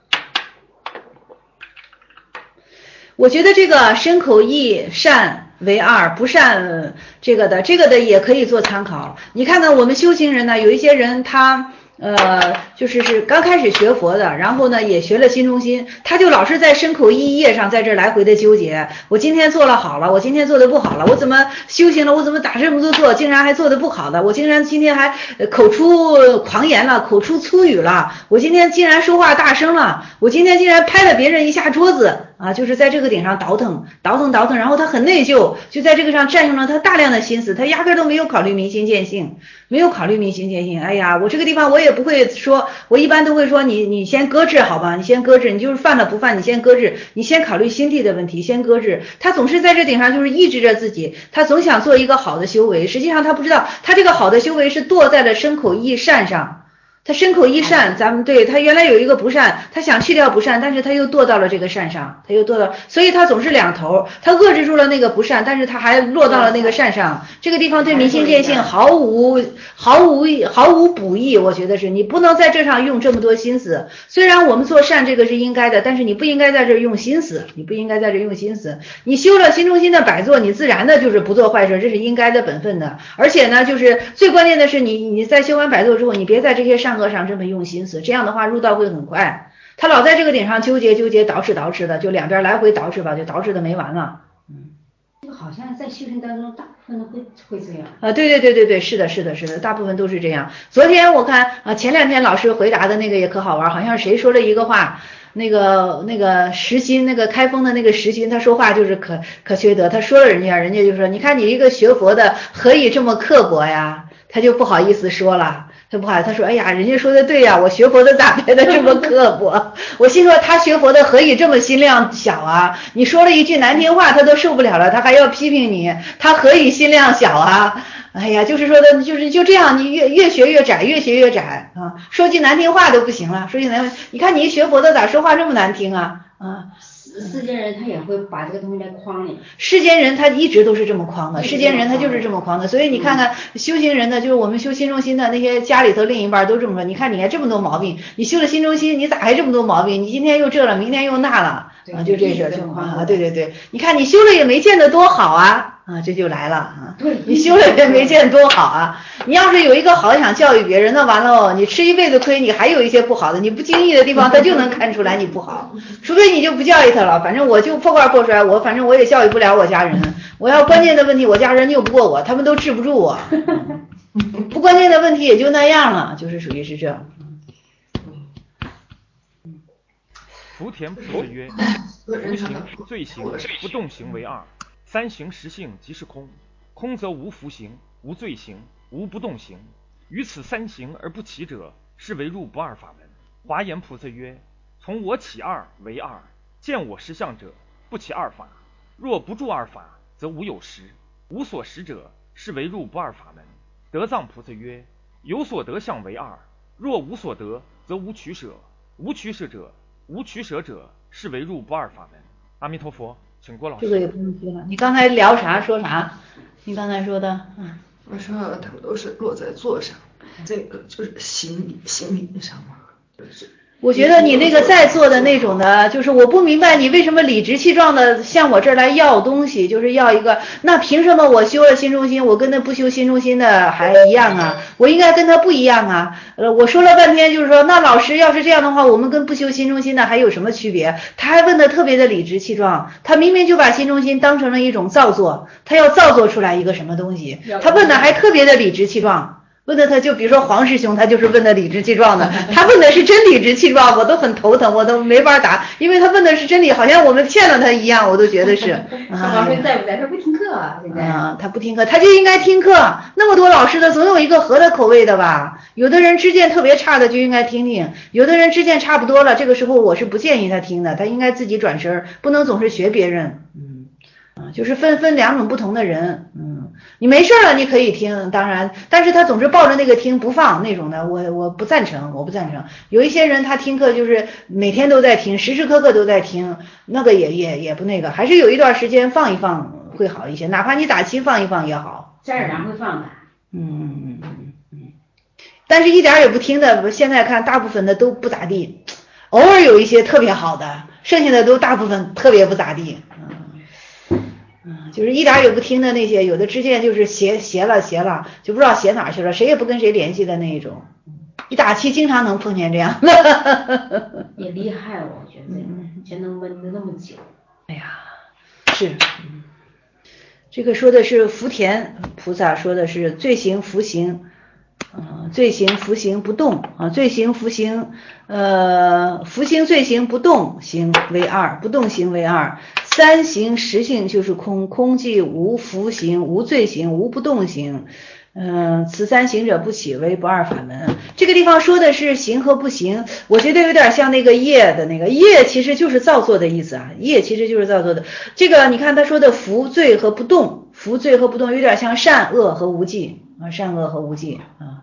我觉得这个身口意善为二，不善这个的也可以做参考。你看看我们修行人呢，有一些人他是刚开始学佛的，然后呢也学了心中心，他就老是在身口意业上在这来回的纠结。我今天做了好了，我今天做的不好了，我怎么修行了，我怎么打这么多坐，竟然还做的不好的，我竟然今天还口出狂言了，口出粗语了，我今天竟然说话大声了，我今天竟然拍了别人一下桌子就是在这个顶上倒腾，然后他很内疚，就在这个上占用了他大量的心思，他压根都没有考虑明心见性，哎呀，我这个地方我也不会说，我一般都会说你先搁置好吧，你先搁置，你就是犯了不犯，你先搁置，你先考虑心地的问题，先搁置。他总是在这顶上就是抑制着自己，他总想做一个好的修为，实际上他不知道他这个好的修为是堕在了身口意善上。 他身口意善，咱们对他原来有一个不善，他想去掉不善，但是他又堕到了这个善上，所以他总是两头，他遏制住了那个不善，但是他还落到了那个善上。这个地方对明心见性毫无补益，我觉得是你不能在这上用这么多心思。虽然我们做善这个是应该的，但是你不应该在这用心思，你修了心中心的百座，你自然的就是不做坏事，这是应该的本分的。而且呢，就是最关键的是你在修完百座之后，你别在这些善恶上这么用心思，这样的话入道会很快。他老在这个点上纠结，捯饬的，就两边来回捯饬吧，就捯饬的没完了。 这个好像在修行当中大部分都会这样啊，对，是的，大部分都是这样。昨天我看前2天老师回答的那个也可好玩，好像谁说了一个话，那个实心那个开封的那个实心，他说话就是可缺德，他说了人家就说，你看你一个学佛的何以这么刻薄呀？他就不好意思说了。他说哎呀，人家说的对呀，我学佛的咋变得这么刻薄？我心说他学佛的何以这么心量小啊？你说了一句难听话他都受不了了，他还要批评你，他何以心量小啊？哎呀，就是说的就这样，你越学越窄啊！说句难听话都不行了，你看你一学佛的咋说话这么难听啊？ 世间人他也会把这个东西来框你， 世间人他一直都是这么框的，世间人他就是这么框的，所以你看看修行人呢，就是我们修心中心的那些家里头另一半都这么说，你看你还这么多毛病，你修了心中心，你咋还这么多毛病？你今天又这了，明天又那了啊，就这事情啊，对，你看你修了也没见得多好啊。这就来了啊！你修了也没见多好啊！你要是有一个好想教育别人，那完了你吃一辈子亏，你还有一些不好的，你不经意的地方他就能看出来你不好，除非你就不教育他了。反正我就破罐破摔，反正我也教育不了我家人。我要关键的问题，我家人拗不过我，他们都治不住我。不关键的问题也就那样了，就是属于是这。 福田菩萨曰：福行、罪行、不动行为二。三行实性即是空，空则无福行，无罪行，无不动行。于此三行而不起者，是为入不二法门。华严菩萨曰：从我起二为二，见我实相者，不起二法。若不住二法，则无有实，无所实者，是为入不二法门。德藏菩萨曰：有所得相为二，若无所得，则无取舍，无取舍者，是为入不二法门。阿弥陀佛。请郭老师。 这个也不用说了，你刚才聊啥说啥？你刚才说的， 我说他们都是落在座上，这个就是心理上嘛，就是我觉得你那个在座的那种的，就是我不明白你为什么理直气壮的向我这儿来要东西，就是要一个，那凭什么我修了心中心，我跟那不修心中心的还一样啊？我应该跟他不一样啊？我说了半天就是说，那老师要是这样的话，我们跟不修心中心的还有什么区别？他还问的特别的理直气壮，他明明就把心中心当成了一种造作，他要造作出来一个什么东西，他问的还特别的理直气壮。问的他就比如说黄师兄，他就是问的理直气壮的，他问的是真理直气壮，我都很头疼，我都没法答，因为他问的是真理，好像我们欠了他一样，我都觉得是。 老师在不在？他不听课啊，现在。 他不听课，他就应该听课。那么多老师的，总有一个合他口味的吧？有的人知见特别差的就应该听听，有的人知见差不多了，这个时候我是不建议他听的，他应该自己转身，不能总是学别人。就是分两种不同的人。你没事了你可以听，当然，但是他总是抱着那个听不放那种的，我不赞成。有一些人他听课就是每天都在听，时时刻刻都在听，那个也不那个，还是有一段时间放一放会好一些，哪怕你打七放一放也好。 沾耳然会放的。 但是一点也不听的，现在看大部分的都不咋地，偶尔有一些特别好的，剩下的都大部分特别不咋地。就是一点也不听的那些，有的知见就是邪了，就不知道邪哪去了，谁也不跟谁联系的那一种。一打七经常能碰见这样的。 也厉害，我觉得全能闷得那么久。 哎呀，是。这个说的是福田菩萨说的是罪行福行，罪行福行不动啊，罪行福行福行罪行不动行为二，不动行为二。三行实性就是空，空即无福行，无罪行，无不动行。此三行者不起，为不二法门。这个地方说的是行和不行，我觉得有点像那个业的那个业，其实就是造作的意思啊。业其实就是造作的。这个你看他说的福罪和不动，福罪和不动有点像善恶和无记啊，善恶和无记啊。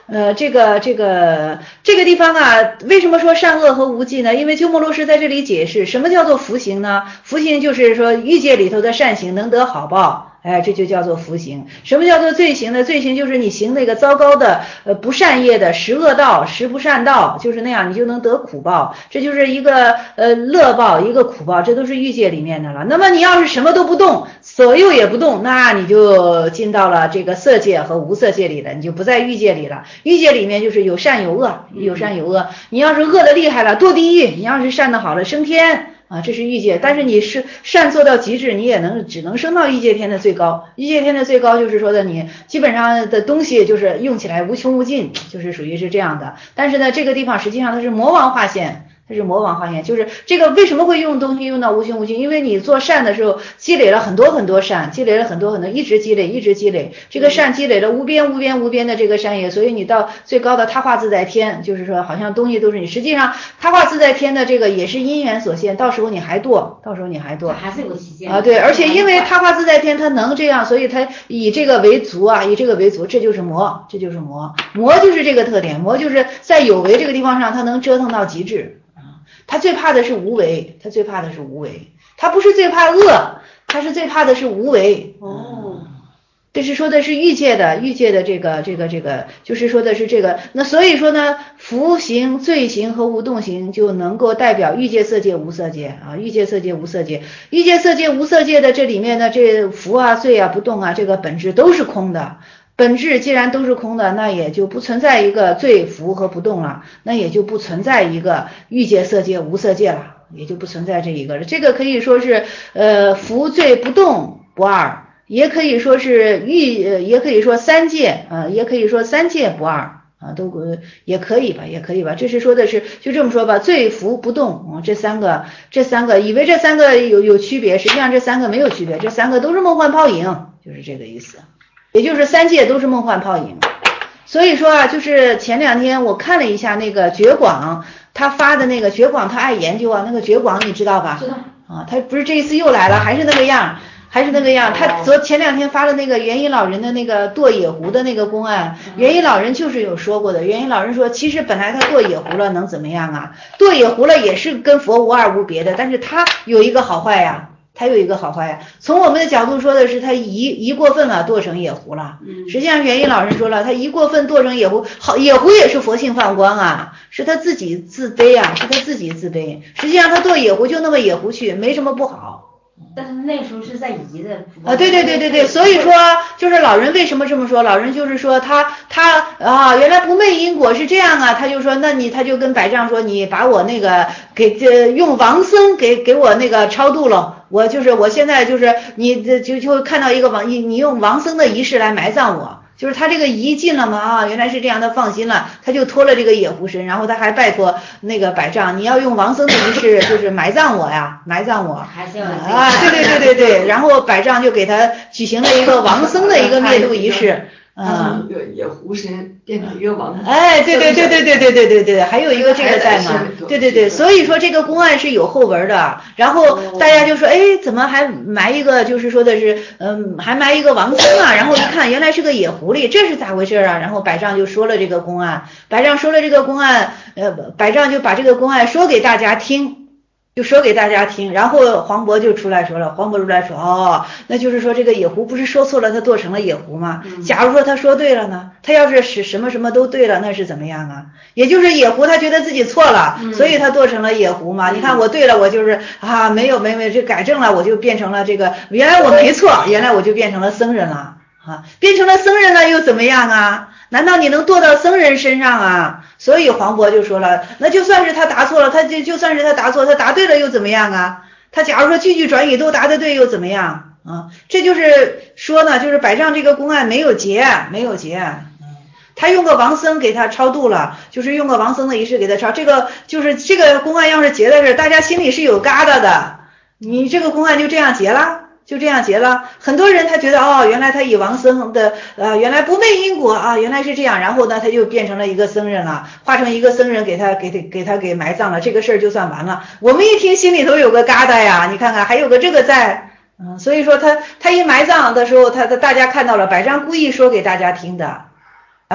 这个地方啊，为什么说善恶和无记呢？因为鸠摩罗什在这里解释什么叫做福行呢？福行就是说欲界里头的善行能得好报。这就叫做福行。什么叫做罪行呢？罪行就是你行那个糟糕的不善业的十恶道、十不善道，就是那样你就能得苦报。这就是一个乐报，一个苦报，这都是欲界里面的了。那么你要是什么都不动，左右也不动，那你就进到了这个色界和无色界里了，你就不在欲界里了。欲界里面就是有善有恶，有善有恶。你要是恶的厉害了，堕地狱；你要是善的好了，升天。这是欲界，但是你是善做到极致，你也只能升到欲界天的最高。欲界天的最高就是说的你基本上的东西就是用起来无穷无尽，就是属于是这样的。但是呢，这个地方实际上它是魔王化现。它是魔王化现，就是这个为什么会用东西用到无穷无尽？因为你做善的时候积累了很多很多善，积累了很多很多，一直积累，这个善积累了无边的这个善业，所以你到最高的他化自在天，就是说好像东西都是你，实际上他化自在天的这个也是因缘所现，到时候你还堕， 还是有期限啊。对，而且因为他化自在天他能这样，所以他以这个为足啊，这就是魔，魔就是这个特点，魔就是在有为这个地方上他能折腾到极致。他最怕的是无为，他不是最怕恶，他是最怕的是无为。这是说的是欲界的这个，就是说的是这个。那所以说呢，福行、罪行和无动行就能够代表欲界、色界、无色界啊，欲界、色界、无色界。欲界、色界、无色界的这里面呢，这福啊、罪啊、不动啊，这个本质都是空的。本质既然都是空的，那也就不存在一个罪福和不动了，那也就不存在一个欲界、色界、无色界了，也就不存在这一个了。这个可以说是福罪不动不二，也可以说是也可以说三界也可以说三界不二都也可以吧。这是说的是就这么说吧，罪福不动这三个以为这三个有区别，实际上这三个没有区别，这三个都是梦幻泡影，就是这个意思。也就是三界都是梦幻泡影。所以说啊，就是前两天我看了一下那个觉广他发的那个，觉广他爱研究那个觉广你知道吧？ 知道他不是这一次又来了，还是那个样。他前两天发了那个元音老人的那个堕野狐的那个公案，元音老人就是有说过的。元音老人说，其实本来他堕野狐了能怎么样啊？堕野狐了也是跟佛无二无别的，但是他有一个好坏呀。从我们的角度说的是他一过分了，堕成野狐了。实际上元音老人说了，他一过分堕成野狐，野狐也是佛性放光啊，是他自己自卑啊，实际上他堕野狐就那么野狐去，没什么不好。 但是那时候是在疑的对，所以说就是老人为什么这么说？老人就是说他原来不昧因果是这样啊，他就说他就跟百丈说，你把我那个用王僧给我那个超度了，我现在就是你就看到一个你用王僧的仪式来埋葬我。就是他这个疑尽了嘛原来是这样，他放心了，他就托了这个野狐神，然后他还拜托那个百丈，你要用王僧的仪式就是埋葬我， 还是要对，然后百丈就给他举行了一个王僧的一个灭度仪式。 一个野狐神变成一个王。 对，还有一个这个在嘛？对，所以说这个公案是有后文的。然后大家就说，怎么还埋一个，就是说的是，还埋一个王僧啊？然后一看，原来是个野狐狸，这是咋回事啊？然后百丈就说了这个公案，百丈就把这个公案说给大家听。然后黄渤就出来说了，那就是说这个野狐不是说错了，他堕成了野狐吗？假如说他说对了呢，他要是使什么都对了，那是怎么样啊？也就是野狐他觉得自己错了，所以他堕成了野狐嘛。你看我对了，我就是没有这改正了，我就变成了这个，原来我没错，原来我就变成了僧人了变成了僧人了又怎么样啊？难道你能堕到僧人身上啊？所以黄渤就说了，那就算是他答错了，就算是他答错，他答对了又怎么样啊？他假如说句句转语都答得对又怎么样啊？这就是说呢，就是百丈这个公案没有结。他用个王僧给他超度了，就是用个王僧的仪式给他超，这个就是这个公案要是结的是，大家心里是有疙瘩的。你这个公案就这样结了，很多人他觉得原来他以王僧的原来不昧因果原来是这样，然后呢他就变成了一个僧人了，化成一个僧人给他埋葬了，这个事儿就算完了。我们一听心里头有个疙瘩呀，你看看还有个这个在，所以说他一埋葬的时候，大家看到了，百丈故意说给大家听的。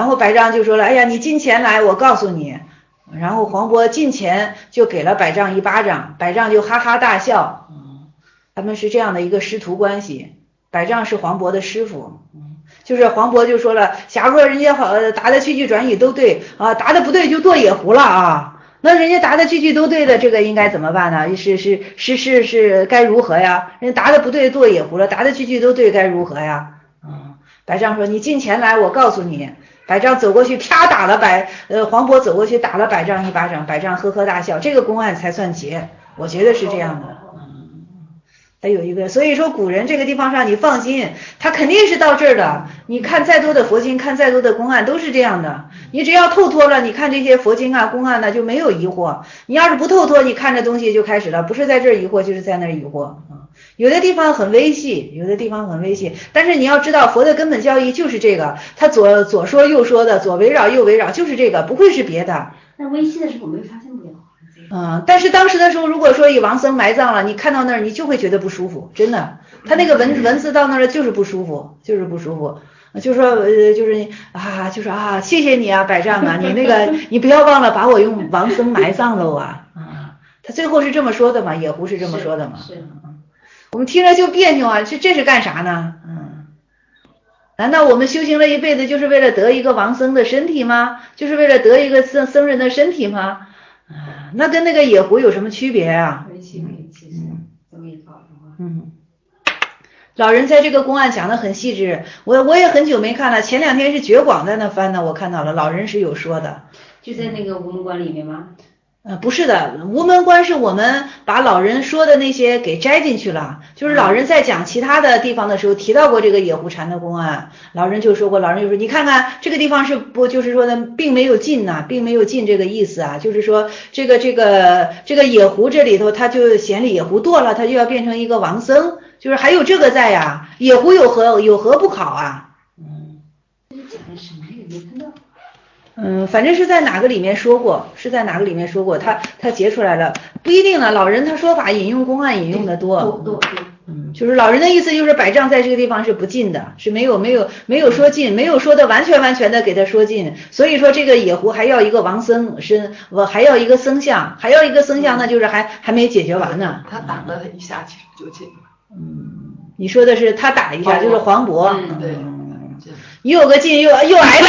然后百丈就说了，哎呀，你近前来，我告诉你。然后黄渤近前就给了百丈一巴掌，百丈就哈哈大笑。他们是这样的一个师徒关系，百丈是黄渤的师傅。就是黄渤就说了，假如说人家答的句句转语都对啊，答的不对就剁野狐了啊。那人家答的句句都对的，这个应该怎么办呢？是该如何呀？人家答的不对剁野狐了，答的句句都对该如何呀？百丈说你近前来，我告诉你。百丈走过去，啪打了黄渤走过去打了百丈一巴掌，百丈呵呵大笑，这个公案才算结，我觉得是这样的。还有一个，所以说古人这个地方上你放心，他肯定是到这儿的。你看再多的佛经，看再多的公案都是这样的。你只要透脱了，你看这些佛经啊、公案呢就没有疑惑。你要是不透脱，你看这东西就开始了，不是在这儿疑惑，就是在那儿疑惑。有的地方很微细，有的地方很微细，但是你要知道佛的根本教义就是这个，他左说右说的，左围绕右围绕，就是这个，不会是别的。 那微细的时候我们发现不了。 但是当时的时候，如果说以王僧埋葬了，你看到那儿你就会觉得不舒服，真的，他那个文字到那儿就是不舒服，就是不舒服。就说就说啊，谢谢你啊，百丈啊，你那个你不要忘了把我用王僧埋葬了啊。他最后是这么说的嘛，野狐是这么说的嘛。 是。 我们听着就别扭啊，这是干啥呢？难道我们修行了一辈子就是为了得一个王僧的身体吗？就是为了得一个僧人的身体吗？那跟那个野狐有什么区别啊？ 这么一搞的话， 老人在这个公案讲得很细致，我也很久没看了，前2天是觉广在那翻呢，我看到了，老人是有说的。 就在那个无门关里面吗？ 不是的，无门关是我们把老人说的那些给摘进去了，就是老人在讲其他的地方的时候提到过这个野狐禅的公案，老人就说你看看这个地方是不就是说呢，并没有尽呐，并没有尽这个意思啊，就是说这个野狐这里头他就嫌野狐堕了，他就要变成一个王僧，就是还有这个在呀，野狐有何不考啊？ 这讲的什么也没看到。 反正是在哪个里面说过，他截出来了，不一定呢。老人他说法引用公案引用的多，就是老人的意思就是百丈在这个地方是不尽的，是没有说尽，没有说的完全的给他说尽，所以说这个野狐还要一个王僧还要一个僧相，那就是还没解决完呢。 他打了一下其实就尽了。 你说的是他打一下就是黄渤。 对。 又个劲又挨打，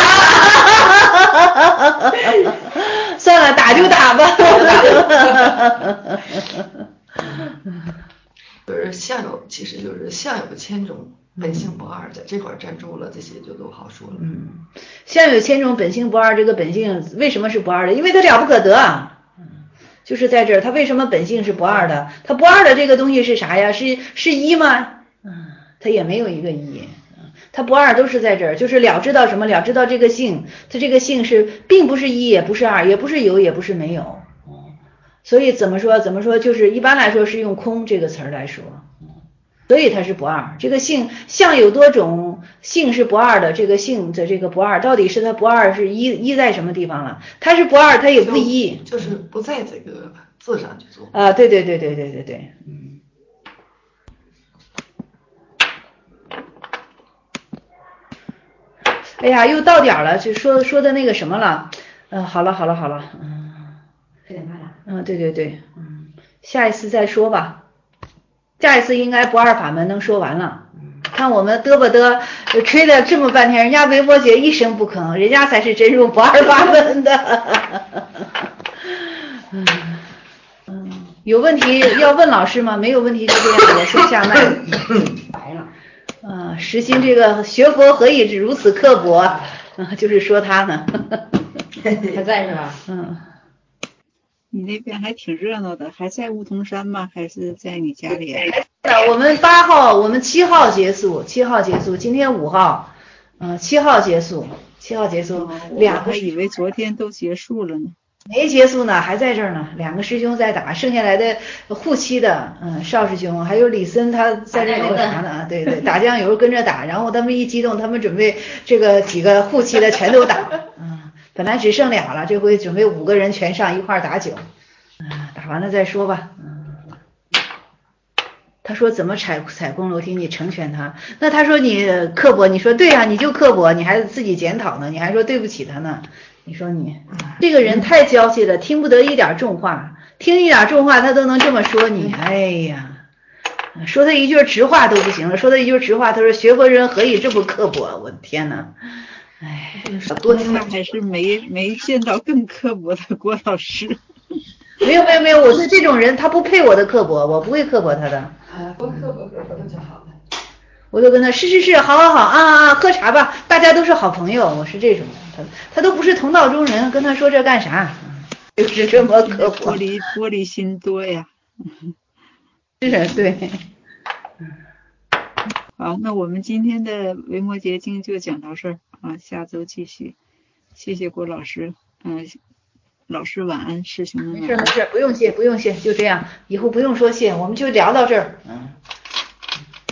算了，打就打吧。 其实就是相有千种，本性不二，在这块站住了，这些就都好说了。 相有千种，本性不二，这个本性为什么是不二的？因为它了不可得啊。就是在这儿，它为什么本性是不二的？它不二的这个东西是啥呀？是一吗？它也没有一个一。它不二都是在这儿，就是了知道什么？了知道这个性，它这个性并不是一，也不是二，也不是有，也不是没有。所以怎么说，就是一般来说是用空这个词儿来说。所以它是不二。这个相有多种，性是不二的。这个性的这个不二，到底是它不二是一在什么地方了？它是不二，它也不一， 就是不在这个字上去做啊。对。哎呀，又到点了，就说的那个什么了，好了， 4:30了。 对，下一次再说吧，下一次应该不二法门能说完了。看我们嘚吧嘚吹了这么半天，人家维摩诘一声不吭，人家才是真入不二法门的。有问题要问老师吗？没有问题就这样，我先下麦。 白了。 实行这个学佛何以如此刻薄？就是说他呢。 还在是吧？ 你那边还挺热闹的，还在梧桐山吗？还是在你家里？ 我们8号，我们7号结束，今天5号，7号结束。 我还以为昨天都结束了呢。 没结束呢，还在这儿呢。2个师兄在打，剩下来的护期的，邵师兄还有李森，他在这弄啥呢？对，打酱油跟着打，然后他们一激动，他们准备这个几个护期的全都打。本来只剩俩了，这回准备5个人全上一块打9。打完了再说吧。 他说怎么踩空楼梯？你成全他。那他说你刻薄，你说对啊，你就刻薄，你还自己检讨呢，你还说对不起他呢。你说你这个人太娇气了，听不得一点重话，听一点重话他都能这么说你。哎呀，说他一句直话都不行了，说他一句直话，他说学佛人何以这么刻薄？我的天哪！哎， 多听了还是没见到更刻薄的郭老师。 没有，我是这种人，他不配我的刻薄，我不会刻薄他的。 不刻薄就好了。 我就跟他是，好啊，喝茶吧，大家都是好朋友，我是这种的。他都不是同道中人，跟他说这干啥？就是这么刻薄。 玻璃心多呀。 是，对。 好，那我们今天的维摩诘经就讲到这儿啊，下周继续。谢谢郭老师，老师晚安，师兄们晚安。 没事，不用谢，就这样，以后不用说谢，我们就聊到这儿。